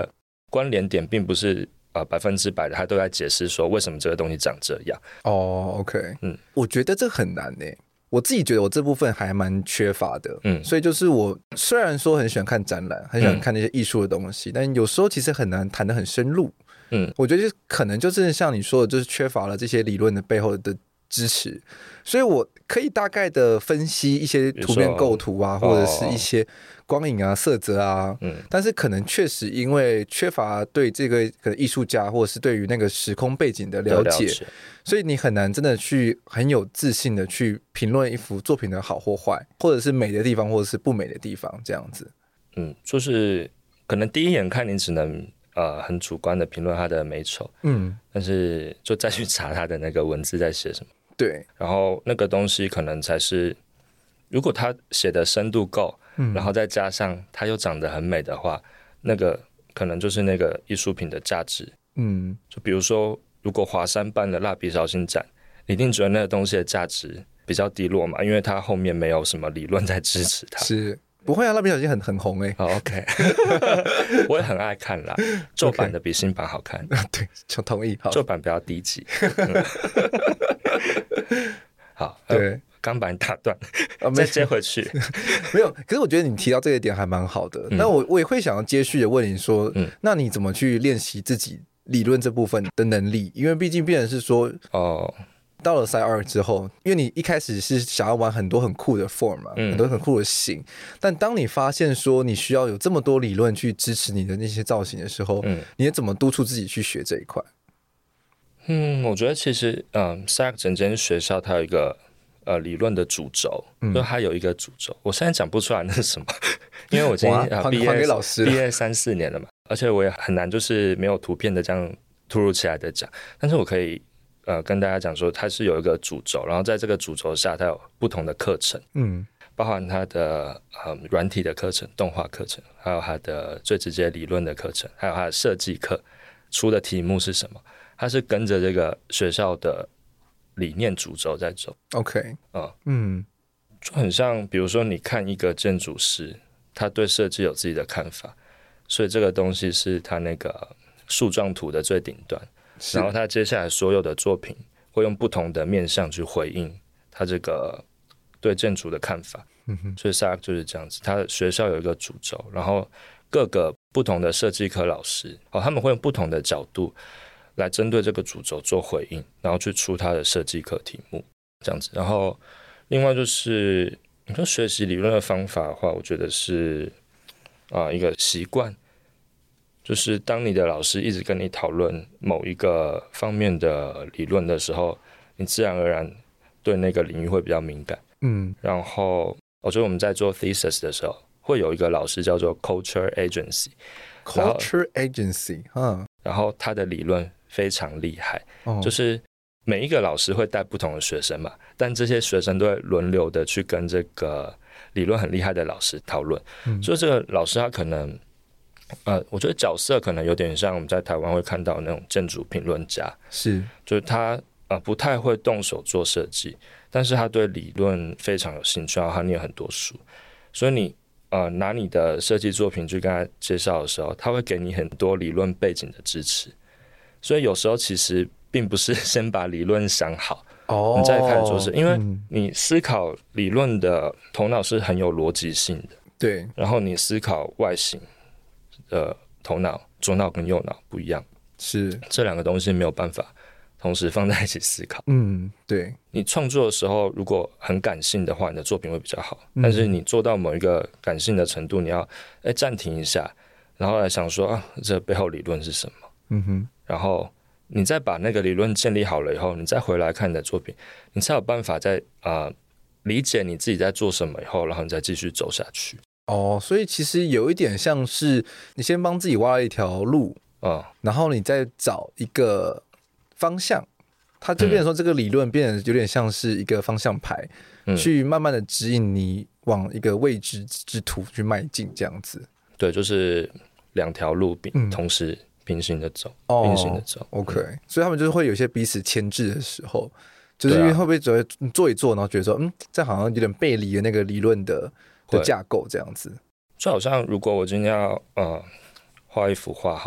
关联点并不是呃百分之百的，他都在解释说为什么这个东西长这样。 哦 ，OK， 嗯，我觉得这很难诶。我自己觉得我这部分还蛮缺乏的，嗯，所以就是我虽然说很喜欢看展览，很喜欢看那些艺术的东西，嗯，但有时候其实很难谈得很深入，嗯，我觉得可能就是像你说的，就是缺乏了这些理论的背后的支持，所以我可以大概的分析一些图片构图啊，或者是一些光影啊、色泽啊，嗯，但是可能确实因为缺乏对这个可能艺术家或者是对于那个时空背景的了解，了解所以你很难真的去很有自信的去评论一幅作品的好或坏，或者是美的地方，或者是不美的地方，这样子。 嗯，就是可能第一眼看你只能呃很主观的评论它的美丑，嗯，但是就再去查它的那个文字在写什么， 对， 然后那个东西可能才是，如果他写的深度够，嗯，然后再加上它又长得很美的话，那个可能就是那个艺术品的价值，嗯，就比如说。如果华山办的蜡笔小新展，你一定觉得那个东西的价值比较低落嘛，因为它后面没有什么理论在支持它。 是不会啊，蜡笔小新很很红哎、 欸。Oh, OK， 我也很爱看啦，旧版的比新版好看。 Okay. 对，就同意。 旧版比较低级。嗯、好，对，刚、呃、把你打断，啊、再接回去。 没有，可是我觉得你提到这个点还蛮好的。那、嗯、我我也会想要接续的问你说，嗯，那你怎么去练习自己？理论这部分的能力，因为毕竟变成是说，哦，到了 Sci Art 之后，因为你一开始是想要玩很多很酷的 form 嘛，嗯、很多很酷的形，但当你发现说你需要有这么多理论去支持你的那些造型的时候，嗯，你也怎么督促自己去学这一块？ 嗯，我觉得其实，嗯 ，Sci Art 整间学校它有一个呃理论的主轴，嗯、就它有一个主轴，我现在讲不出来那是什么，因为我今天啊毕业给老师毕业三四年了嘛。而且我也很难就是没有图片的这样突如其来的讲，但是我可以呃跟大家讲说它是有一个主轴，然后在这个主轴下它有不同的课程，嗯，包含它的呃软体的课程、动画课程，还有它的最直接理论的课程，还有它的设计课出的题目是什么，它是跟着这个学校的理念主轴在走。 OK， 嗯嗯，就很像比如说你看一个建筑师，他对设计有自己的看法，所以这个东西是他那个树状图的最顶端，然后他接下来所有的作品会用不同的面向去回应他这个对建筑的看法，嗯哼，所以 Sci Art 就是这样子，他学校有一个主轴，然后各个不同的设计科老师，哦，他们会用不同的角度来针对这个主轴做回应，然后去出他的设计课题目这样子。然后另外就是你说学习理论的方法的话，我觉得是啊，一个习惯，就是当你的老师一直跟你讨论某一个方面的理论的时候，你自然而然对那个领域会比较敏感。嗯，然后我觉得我们在做 thesis 的时候，会有一个老师叫做 culture agency。culture agency， 嗯， 然后他的理论非常厉害，哦，就是每一个老师会带不同的学生嘛，但这些学生都会轮流的去跟这个理论很厉害的老师讨论，嗯，所以这个老师他可能呃，我觉得角色可能有点像我们在台湾会看到那种建筑评论家， 是， 就是他呃不太会动手做设计，但是他对理论非常有兴趣，然后他念很多书，所以你呃拿你的设计作品去跟他介绍的时候，他会给你很多理论背景的支持，所以有时候其实并不是先把理论想好，哦，你再开始做事，因为你思考理论的头脑是很有逻辑性的， 对， 然后你思考外形的头脑，左脑跟右脑不一样， 是这两个东西没有办法同时放在一起思考。 嗯，对， 你创作的时候如果很感性的话，你的作品会比较好，嗯，但是你做到某一个感性的程度，你要哎暂停一下，然后来想说啊，这背后理论是什么？嗯哼，然后你再把那个理论建立好了以后，你再回来看你的作品，你才有办法在啊，呃、理解你自己在做什么以后，然后你再继续走下去。 哦，所以其实有一点像是你先帮自己挖了一条路，嗯，然后你再找一个方向，它就变成说这个理论变得有点像是一个方向牌，嗯，去慢慢的指引你往一个未知之途去迈进，这样子。 对，就是两条路并、嗯、同时平行的走，哦，平行的走。 OK，嗯，所以他们就是会有些彼此牵制的时候，就是因为会不会只会做一做，然后觉得说，嗯，这好像有点背离了那个理论的。的架构这样子， 就好像如果我今天要呃画一幅画好了，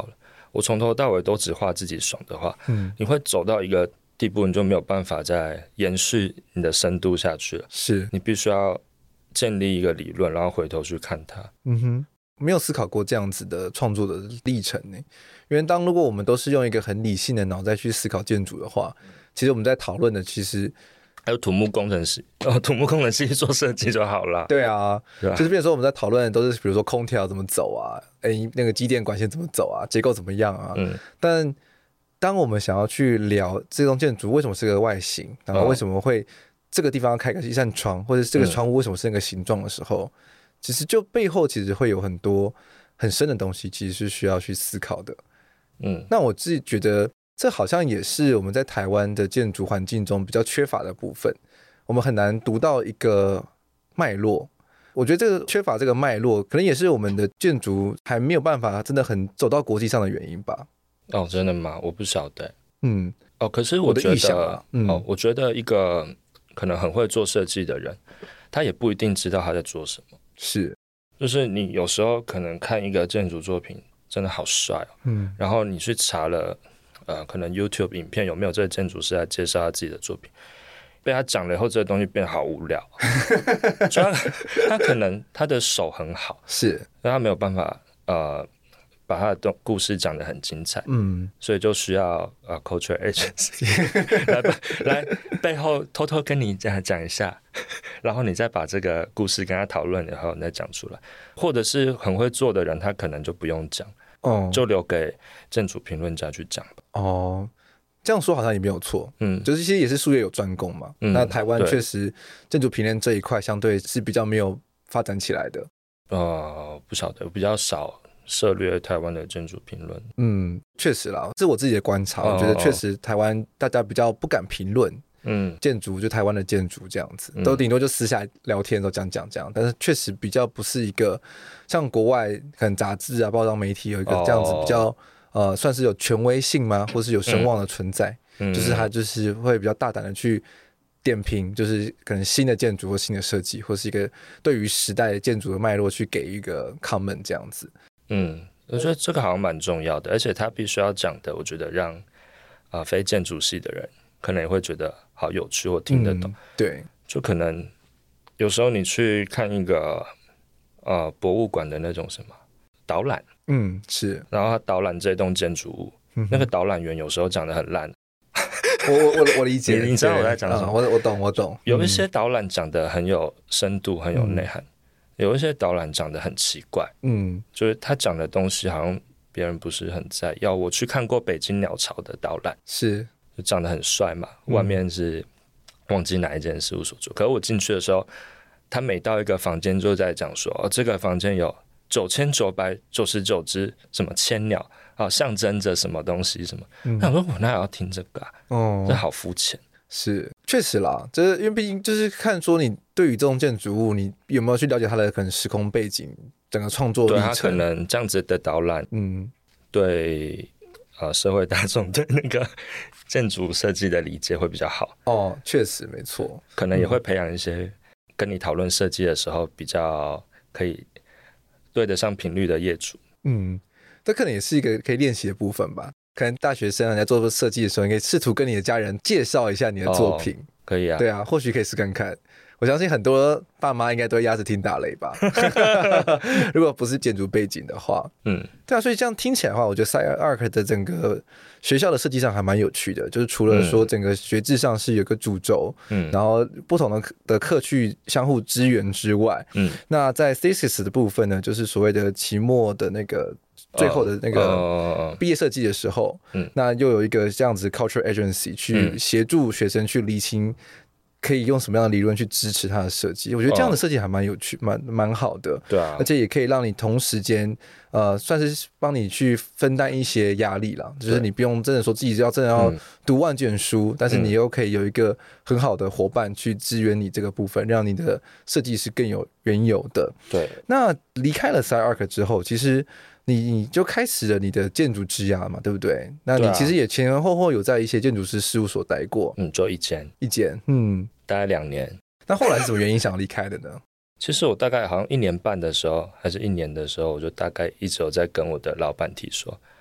我从头到尾都只画自己爽的话，嗯，你会走到一个地步，你就没有办法再延续你的深度下去了。 是你必须要建立一个理论，然后回头去看它。 嗯哼，没有思考过这样子的创作的历程呢。因为当如果我们都是用一个很理性的脑袋去思考建筑的话，其实我们在讨论的其实还有土木工程师，哦，土木工程师做设计就好了。 对啊，对啊，就是比如说我们在讨论的都是比如说空调怎么走啊，哎，那个机电管线怎么走啊，结构怎么样啊。嗯，但当我们想要去聊这栋建筑为什么是个外形，然后为什么会这个地方要开个一扇窗，或者这个窗户为什么是那个形状的时候，嗯，其实就背后其实会有很多很深的东西，其实是需要去思考的。嗯，那我自己觉得这好像也是我们在台湾的建筑环境中比较缺乏的部分，我们很难读到一个脉络。我觉得这个缺乏这个脉络，可能也是我们的建筑还没有办法真的很走到国际上的原因吧。 哦，真的吗？我不晓得。 嗯， 哦，可是我觉得， 我的意向啊，嗯， 哦，我觉得一个可能很会做设计的人，他也不一定知道他在做什么。 是， 就是你有时候可能看一个建筑作品真的好帅哦，嗯，然后你去查了，呃，可能 YouTube 影片有没有这个建筑师来介绍他自己的作品，被他讲了以后，这个东西变得好无聊。就他他可能他的手很好， 是， 但他没有办法呃把他的故事讲得很精彩，嗯，所以就需要呃 culture agency 来来背后偷偷跟你讲讲一下，然后你再把这个故事跟他讨论，然后你再讲出来。或者是很会做的人，他可能就不用讲，哦，就留给建筑评论家去讲吧。 哦，这样说好像也没有错，嗯，就是其实也是术业有专攻嘛。嗯，那台湾确实建筑评论这一块相对是比较没有发展起来的。 呃，不晓得，比较少涉猎台湾的建筑评论。 嗯，确实啦，这是我自己的观察，哦，我觉得确实台湾大家比较不敢评论，嗯，建筑就台湾的建筑这样子，嗯，都顶多就私下聊天都讲讲这样，但是确实比较不是一个像国外可能杂志啊、报章媒体有一个这样子比较，哦，呃，算是有权威性吗，或是有声望的存在，嗯，就是他就是会比较大胆的去点评，就是可能新的建筑或新的设计，或是一个对于时代建筑的脉络去给一个 comment 这样子。 嗯，我觉得这个好像蛮重要的，而且他必须要讲的，我觉得让啊、呃、非建筑系的人可能也会觉得好有趣或听得懂。嗯， 对，就可能有时候你去看一个呃博物馆的那种什么导览， 嗯，是， 然后他导览这栋建筑物，嗯，那个导览员有时候讲得很烂。 我我我理解， 你, 你知道我在讲什么？ 嗯，我我懂我懂。 有一些导览讲得很有深度，很有内涵。嗯，有一些导览讲得很奇怪，嗯，就是他讲的东西好像别人不是很在意。要我去看过北京鸟巢的导览， 是就长得很帅嘛，外面是忘记哪一间事务所做，可是我进去的时候，他每到一个房间就在讲说，哦，这个房间有九千九百九十九只什么千鸟啊，象征着什么东西什么。嗯，那我说我哪有要听这个啊？哦，这好肤浅。 是，确实啦，这因为毕竟就是看说你对于这种建筑物，你有没有去了解它的可能时空背景，整个创作历程。 对，它可能这样子的导览，嗯，对，呃，社会大众对那个建筑设计的理解会比较好。 哦，确实没错， 可能也会培养一些跟你讨论设计的时候比较可以对得上频率的业主。 嗯，这可能也是一个可以练习的部分吧。可能大学生在做设计的时候，你可以试图跟你的家人介绍一下你的作品。哦， 可以啊， 对啊，或许可以试看看。我相信很多爸妈应该都会鸭子听打雷吧。如果不是建筑背景的话，嗯，对啊，所以这样听起来的话，我觉得 Sci Arc 的整个学校的设计上还蛮有趣的，就是除了说整个学制上是有个主轴，嗯，然后不同的的课去相互支援之外，嗯，那在 thesis 的部分呢，就是所谓的期末的那个最后的那个毕业设计的时候，嗯，那又有一个这样子 culture agency 去协助学生去厘清可以用什么样的理论去支持它的设计。我觉得这样的设计还蛮有趣，蛮蛮好的。 对啊， 而且也可以让你同时间呃，算是帮你去分担一些压力啦，就是你不用真的说自己要真的要读万卷书，嗯，但是你又可以有一个很好的伙伴去支援你这个部分，让你的设计是更有缘由的。 对， 那离开了 Sci Arc 之后，其实你你就开始了你的建筑之涯嘛，对不对？那你其实也前前后后有在一些建筑师事务所待过， 嗯，就一间一间，嗯， 大概两年。 那后来是什么原因想离开的呢？ 其实我大概好像一年半的时候，还是一年的时候，我就大概一直有在跟我的老板提说，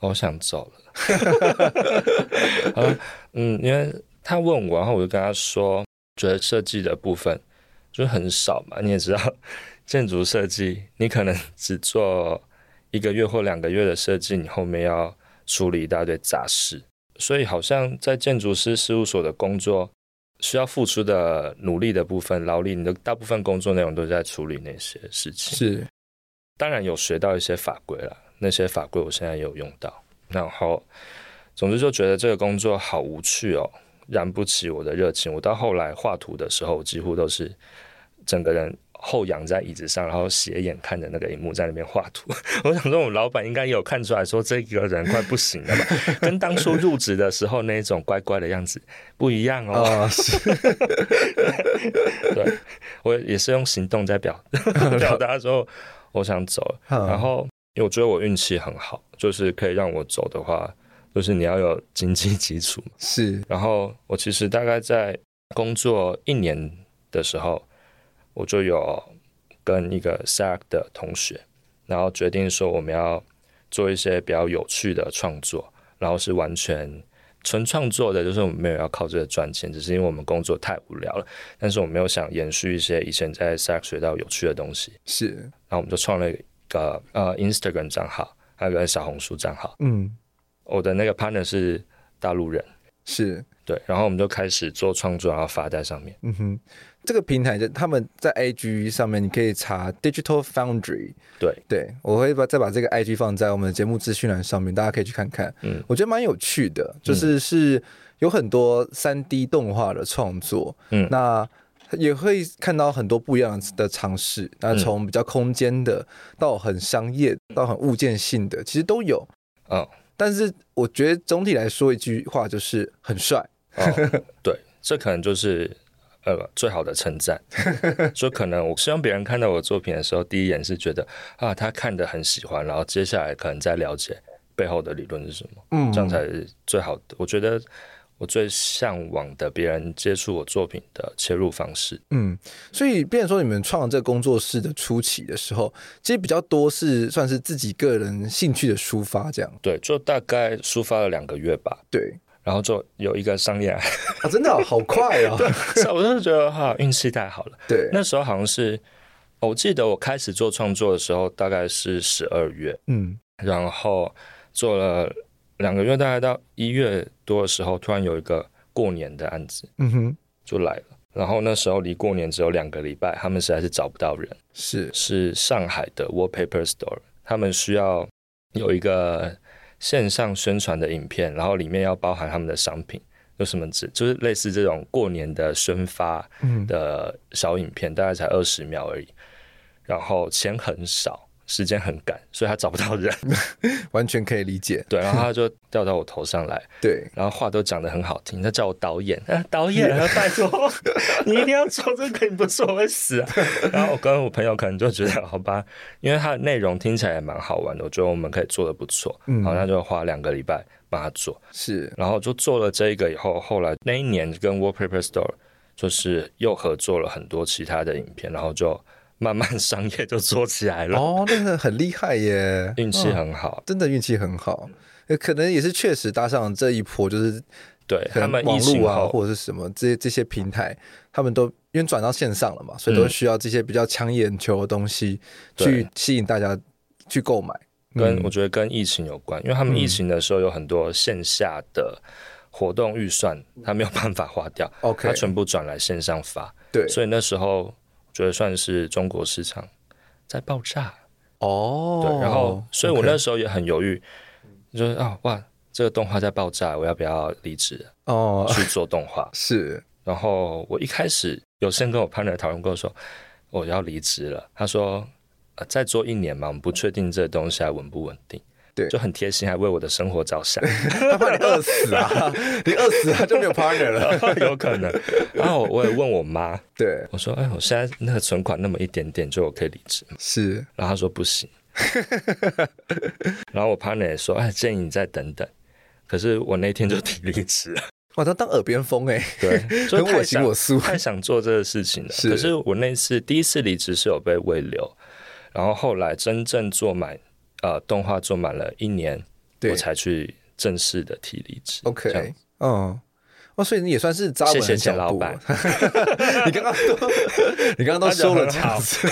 我想走了。啊，嗯，因为他问我，然后我就跟他说，觉得设计的部分就很少嘛，你也知道，建筑设计你可能只做一个月或两个月的设计，你后面要处理一大堆杂事，所以好像在建筑师事务所的工作需要付出的努力的部分，劳力，你的大部分工作内容都在处理那些事情。 是， 当然有学到一些法规啦，那些法规我现在也有用到。然后总之就觉得这个工作好无趣哦，燃不起我的热情。我到后来画图的时候，几乎都是整个人后仰在椅子上，然后斜眼看着那个荧幕在那边画图。我想说我们老板应该也有看出来说这个人快不行了吧，跟当初入职的时候那种乖乖的样子不一样哦。哦是对，我也是用行动在表表达说我想走了。然后因为我觉得我运气很好，就是可以让我走的话，就是你要有经济基础。 是， 然后我其实大概在工作一年的时候，我就有跟一个 S A C 的同学，然后决定说我们要做一些比较有趣的创作，然后是完全纯创作的，就是我们没有要靠这个赚钱，只是因为我们工作太无聊了，但是我没有想延续一些以前在 S A C 学到有趣的东西。 是， 然后我们就创了一个呃 Instagram 账号，还有个小红书账号。嗯，我的那个 partner 是大陆人。 是， 对，然后我们就开始做创作，然后发在上面。 嗯哼，这个平台他们在 I G 上面，你可以查 Digital Foundry。 对对，我会把再把这个 I G 放在我们的节目资讯栏上面，大家可以去看看。嗯，我觉得蛮有趣的，就是是有很多 三 D 动画的创作。嗯，那也会看到很多不一样的尝试。那从比较空间的到很商业到很物件性的，其实都有。嗯。但是我觉得总体来说一句话就是很帅。哦， 对，这可能就是呃最好的称赞。就可能我希望别人看到我的作品的时候，第一眼是觉得啊他看得很喜欢，然后接下来可能再了解背后的理论是什么。嗯，这样才是最好的。我觉得我最向往的别人接触我作品的切入方式。 嗯，所以变成说你们创这个工作室的初期的时候，其实比较多是算是自己个人兴趣的抒发这样。 对，就大概抒发了两个月吧。 对， 然后就有一个商业案。 啊，真的、哦、好快哦。 对，我就觉得哈运气太好了。 对， 那时候好像是我记得我开始做创作的时候大概是十二月。嗯，然后做了两个月，大概到一月多的时候，突然有一个过年的案子，嗯哼，就来了。然后那时候离过年只有两个礼拜，他们实在是找不到人。 是是上海的 Wallpaper Store， 他们需要有一个线上宣传的影片，然后里面要包含他们的商品，有什么字，就是类似这种过年的宣发的小影片，嗯、大概才二十秒而已，然后钱很少。时间很赶，所以他找不到人。 完全可以理解。 对，然后他就掉到我头上来。 对， 然后话都讲得很好听，他叫我导演，啊、导演，拜托，你一定要做这个，你不做我会死啊。然后我跟我朋友可能就觉得好吧，因为他的内容听起来也蛮好玩的，我觉得我们可以做得不错。嗯，然后他就花两个礼拜帮他做。 是， 然后就做了这一个以后，后来那一年跟 Wallpaper Store 就是又合作了很多其他的影片，然后就慢慢商业就做起来了。 哦，那个很厉害耶， 运气很好、哦、 真的运气很好。可能也是确实搭上这一波，就是对他们网络啊或者是什么这些这些平台，他们都因为转到线上了嘛，所以都需要这些比较抢眼球的东西去吸引大家去购买。 跟、嗯、我觉得跟疫情有关，因为他们疫情的时候有很多线下的活动预算，他没有办法花掉， okay, 他全部转来线上发。 对， 所以那时候觉得算是中国市场在爆炸哦。 对，然后所以我那时候也很犹豫， okay. 就是啊、哦、哇，这个动画在爆炸，我要不要离职哦去做动画？ 是。 然后我一开始有先跟我 partner 讨论过说我要离职了，他说、呃、再做一年嘛，我们不确定这个东西还稳不稳定。 对， 就很贴心，还为我的生活着想。 他怕你饿死啊，你饿死啊就没有 partner 了， 有可能。然后我也问我妈， 对， 我说：“哎，我现在那个存款那么一点点，就我可以离职。” 是， 然后他说不行。然后我 partner 也说：“哎，建议你再等等。”可是我那天就提离职了。 哇，他当耳边风哎、 欸，对，就很我行我素， 太想做这个事情了。是，可是我那次第一次离职是有被慰留，然后后来真正做满。呃，动画做满了一年我才去正式的提离职。 OK， 嗯。哦，所以你也算是扎稳了脚步。谢谢钱老板。你刚刚都，你刚刚都说了这样子。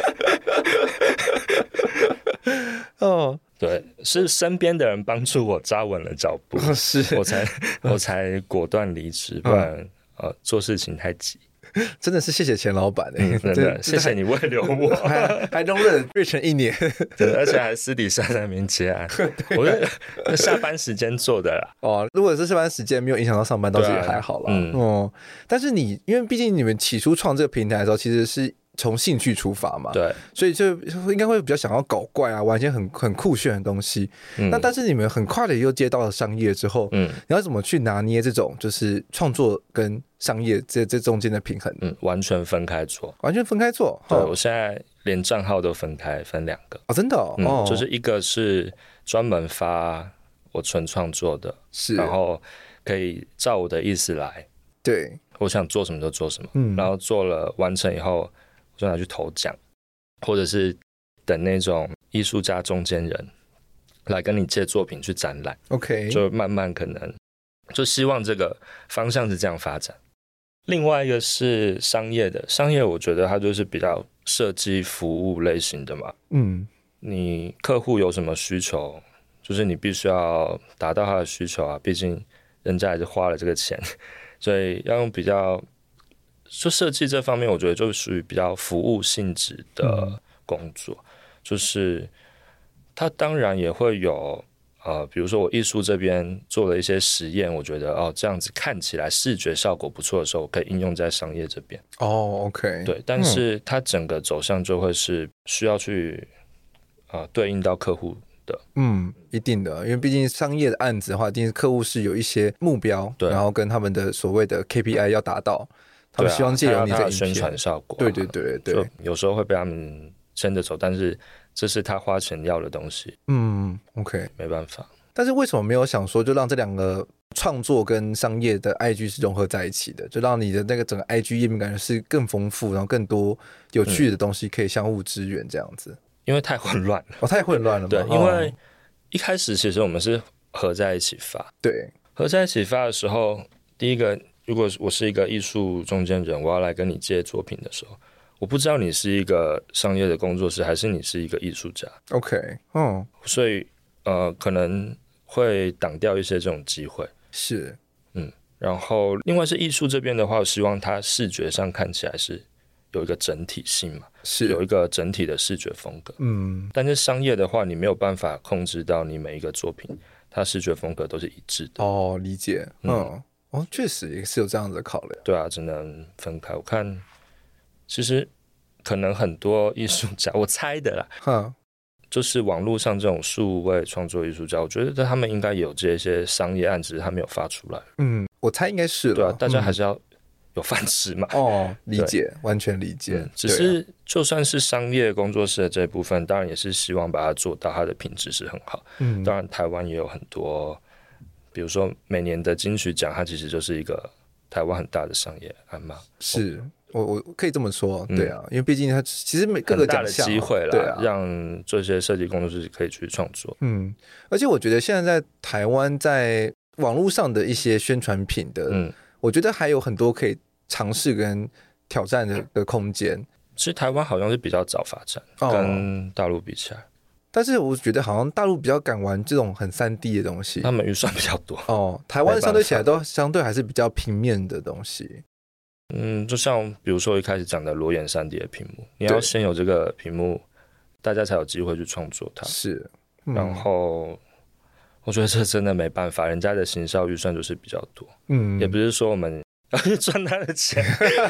哦，对，是身边的人帮助我扎稳了脚步， 哦、是我才我才果断离职，不然、嗯、呃做事情太急。 真的是谢谢钱老板哎、欸， 真的谢谢你未留我， 还还容忍瑞成一年， 对，而且还私底下在那边接案，我觉得下班时间做的啦。 哦，如果是下班时间没有影响到上班，倒是也还好啦。嗯哦，但是你因为毕竟你们起初创这个平台的时候，其实是从兴趣出发嘛， 对， 所以就应该会比较想要搞怪啊，玩一些很很酷炫的东西。嗯、那但是你们很快的又接到了商业之后，嗯，你要怎么去拿捏这种就是创作跟商业这这中间的平衡？ 嗯，完全分开做， 完全分开做。 对、哦、我现在连账号都分开，分两个哦，真的哦， 嗯哦，就是一个是专门发我纯创作的， 是， 然后可以照我的意思来， 对， 我想做什么就做什么，嗯，然后做了完成以后。就拿去投奖，或者是等那种艺术家中间人来跟你借作品去展览 ，OK， 就慢慢可能就希望这个方向是这样发展。另外一个是商业的，商业我觉得它就是比较设计服务类型的嘛，嗯，你客户有什么需求，就是你必须要达到他的需求啊，毕竟人家也是花了这个钱，所以要用比较。就设计这方面，我觉得就属于比较服务性质的工作，嗯、就是它当然也会有呃，比如说我艺术这边做了一些实验，我觉得哦这样子看起来视觉效果不错的时候，可以应用在商业这边。 哦 ，OK， 对，但是它整个走向就会是需要去呃对应到客户的。 嗯，一定的，因为毕竟商业的案子的话，一定是客户是有一些目标，对，然后跟他们的所谓的 K P I 要达到。他们希望借由你的宣传效果、啊， 对对对对， 有时候会被他们牵着走，但是这是他花钱要的东西。 嗯 ，OK， 没办法。 但是为什么没有想说，就让这两个创作跟商业的 I G 是融合在一起的，就让你的那个整个 I G 页面感觉是更丰富，然后更多有趣的东西可以相互支援这样子？ 嗯、因为太混乱了， 哦，太混乱了嘛。 对，因为一开始其实我们是合在一起发， 对， 合在一起发的时候，第一个。如果我是一个艺术中间人，我要来跟你借作品的时候，我不知道你是一个商业的工作室，还是你是一个艺术家。 OK， 哦， 所以呃，可能会挡掉一些这种机会。 是， 嗯，然后另外是艺术这边的话，我希望它视觉上看起来是有一个整体性嘛， 是有一个整体的视觉风格。嗯，但是商业的话，你没有办法控制到你每一个作品，它视觉风格都是一致的。 哦，理解，嗯。嗯哦，确实也是有这样子的考量。 对啊，只能分开。我看，其实可能很多艺术家，我猜的啦， 哈， 就是网络上这种数位创作艺术家，我觉得他们应该有这些商业案，只是他没有发出来。 嗯，我猜应该是了。 对啊，大家还是要有饭吃嘛。 嗯、哦，理解，完全理解。 嗯、只是就算是商业工作室的这一部分，当然也是希望把它做到它的品质是很好。嗯，当然台湾也有很多。比如说每年的金曲奖，它其实就是一个台湾很大的商业案嘛。 是我我可以这么说，对啊，嗯、因为毕竟它其实每各个奖项很大的机会啦， 对啊， 让这些设计工作室可以去创作。 嗯，而且我觉得现在在台湾在网络上的一些宣传品的，嗯，我觉得还有很多可以尝试跟挑战 的, 的空间。 其实台湾好像是比较早发展，哦、跟大陆比起来。 但是我觉得好像大陆比较敢玩这种很 三 D 的东西， 他们预算比较多哦。台湾相对起来都相对还是比较平面的东西。 嗯，就像比如说一开始讲的裸眼 三 D 的屏幕，你要先有这个屏幕，大家才有机会去创作它。 是， 嗯、然后我觉得这真的没办法，人家的行销预算就是比较多。嗯，也不是说我们要去赚他的钱。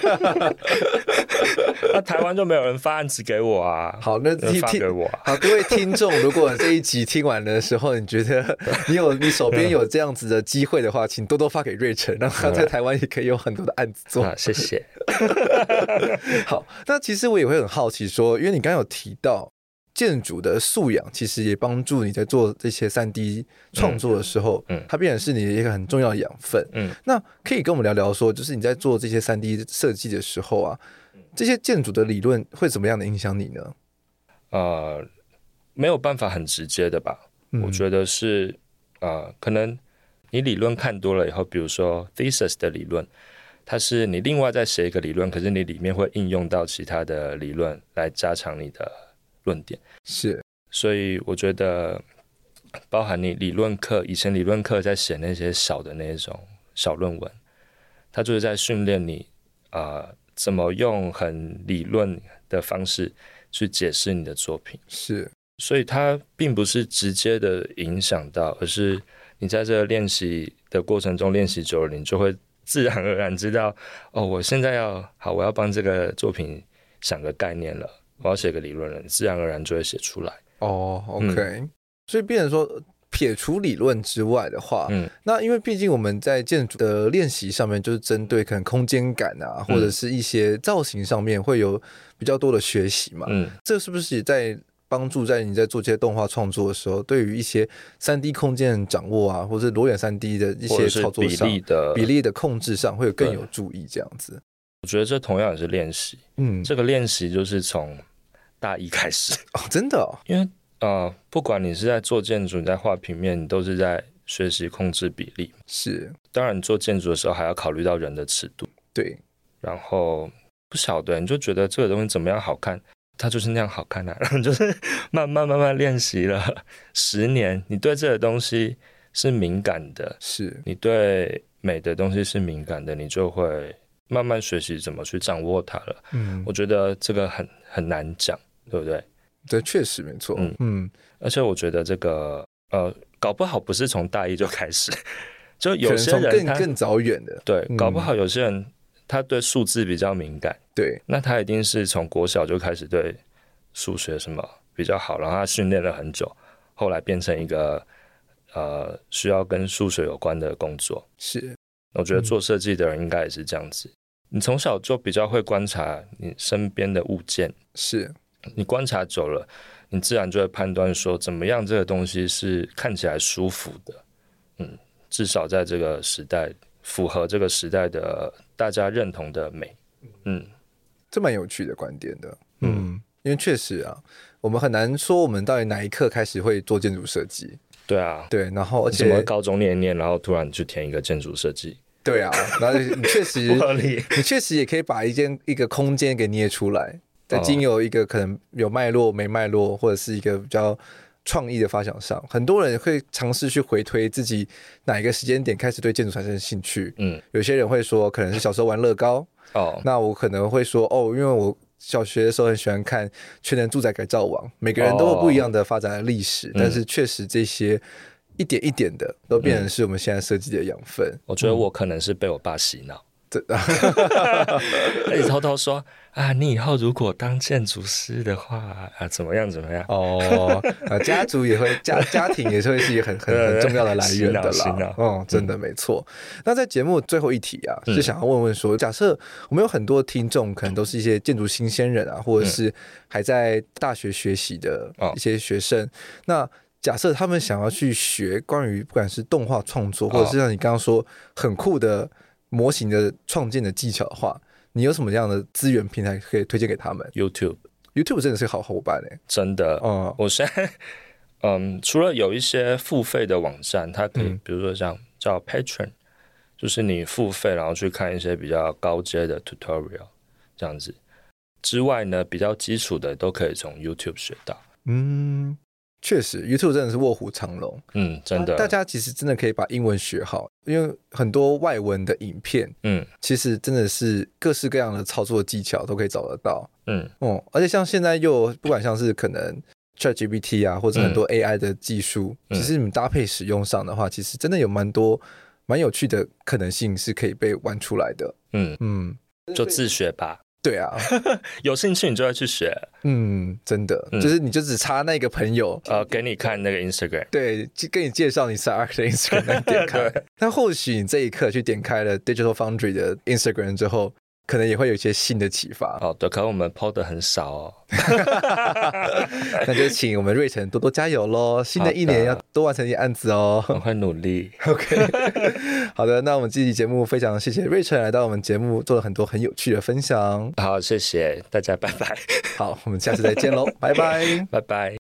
那台湾就没有人发案子给我啊？ 好，那听发给我、啊。 好，各位听众，如果这一集听完的时候，你觉得你有你手边有这样子的机会的话，请多多发给瑞成，让他在台湾也可以有很多的案子做。 啊、谢谢。 好，那其实我也会很好奇说，因为你刚刚有提到建筑的素养，其实也帮助你在做这些 三 D 创作的时候，嗯，它变成是你的一个很重要的养分。嗯，那可以跟我们聊聊说，就是你在做这些 三 D 设计的时候啊。这些建筑的理论会怎么样的影响你呢？ 呃，没有办法很直接的吧。嗯、我觉得是呃，可能你理论看多了以后，比如说 thesis 的理论，它是你另外再写一个理论，可是你里面会应用到其他的理论来加强你的论点。 是， 所以我觉得包含你理论课，以前理论课在写那些小的那种小论文，它就是在训练你呃怎么用很理论的方式去解释你的作品。 是， 所以它并不是直接的影响到，而是你在这个练习的过程中练习久了，你就会自然而然知道，哦，我现在要好，我要帮这个作品想个概念了，我要写个理论了，你自然而然就会写出来。 哦 ，OK，、嗯、所以变成说，撇除理论之外的话，嗯，那因为毕竟我们在建筑的练习上面，就是针对可能空间感啊，或者是一些造型上面会有比较多的学习嘛，嗯，这是不是也在帮助在你在做这些动画创作的时候，对于一些 三 D 空间的掌握啊，或者裸眼 三 D 的一些操作上， 比例的比例的控制上，会有更有注意这样子？ 我觉得这同样也是练习，嗯，这个练习就是从大一开始哦，真的、哦， 因为呃，不管你是在做建筑，你在画平面，你都是在学习控制比例。 是， 当然你做建筑的时候还要考虑到人的尺度， 对， 然后不晓得你就觉得这个东西怎么样好看。它就是那样好看啊，然后就是慢慢慢慢练习了十年，你对这个东西是敏感的， 是你对美的东西是敏感的，你就会慢慢学习怎么去掌握它了。嗯，我觉得这个很很难讲，对不对？ 对，确实没错。嗯嗯，而且我觉得这个呃，搞不好不是从大一就开始，就有些人更更早远的， 对，嗯、搞不好有些人。他对数字比较敏感， 对， 那他一定是从国小就开始对数学什么比较好，然后他训练了很久，后来变成一个呃需要跟数学有关的工作。 是， 我觉得做设计的人应该也是这样子。嗯、你从小就比较会观察你身边的物件， 是你观察久了，你自然就会判断说怎么样这个东西是看起来舒服的。嗯，至少在这个时代。符合这个时代的大家认同的美，嗯， 这蛮有趣的观点的，嗯，因为确实啊，我们很难说我们到底哪一刻开始会做建筑设计， 对啊， 对，然后而且什么高中念一念，然后突然去填一个建筑设计， 对啊，然后你确实你确实也可以把一间一个空间给捏出来，再经由一个可能有脉络没脉络，或者是一个比较创意的发想上，很多人会尝试去回推自己哪一个时间点开始对建筑产生兴趣。嗯，有些人会说可能是小时候玩乐高，哦，那我可能会说哦，因为我小学的时候很喜欢看《全能住宅改造王》，每个人都有不一样的发展的历史，哦、但是确实这些一点一点的都变成是我们现在设计的养分。嗯、 我觉得我可能是被我爸洗脑。你偷偷说啊，你以后如果当建筑师的话啊，怎么样怎么样？ 哦，啊，家族也会家家庭也是会是一个很很很重要的来源的啦。哦，真的没错。嗯、那在节目最后一题啊，是想要问问说，假设我们有很多听众，可能都是一些建筑新鲜人啊，或者是还在大学学习的一些学生，嗯、那假设他们想要去学关于不管是动画创作，或者是像你刚刚说很酷的模型的创建的技巧的话，你有什么样的资源平台可以推荐给他们 ？YouTube，YouTube YouTube 真的是好伙伴哎、欸， 真的。嗯，我现在嗯，除了有一些付费的网站，它可以，嗯、比如说像叫 Patreon， 就是你付费然后去看一些比较高阶的 tutorial 这样子之外呢，比较基础的都可以从 YouTube 学到。 嗯。确实 YouTube 真的是卧虎藏龙， 嗯，真的， 大家其实真的可以把英文学好，因为很多外文的影片，嗯，其实真的是各式各样的操作技巧都可以找得到，嗯，哦，而且像现在又不管像是可能 ChatGPT 啊，或者很多 A I 的技术，嗯、其实你们搭配使用上的话，其实真的有蛮多蛮有趣的可能性是可以被玩出来的，嗯嗯，就自学吧。 对啊， 有兴趣你就要去学。 嗯，真的，嗯、就是你就只差那个朋友， 呃，给你看那个 Instagram， 对，跟你介绍你 C R 的 Instagram 来点开。但或许你这一刻去点开了 Digital Foundry 的 Instagram 之后，可能也会有一些新的启发。 哦，对，可能我们 P O 的很少哦。 那就请我们睿成多多加油咯，新的一年要多完成一些案子哦。 我会努力。 OK， 好的，那我们这期节目非常谢谢睿成来到我们节目，做了很多很有趣的分享。 好，谢谢大家，拜拜。 好，我们下次再见喽，拜拜， 拜拜。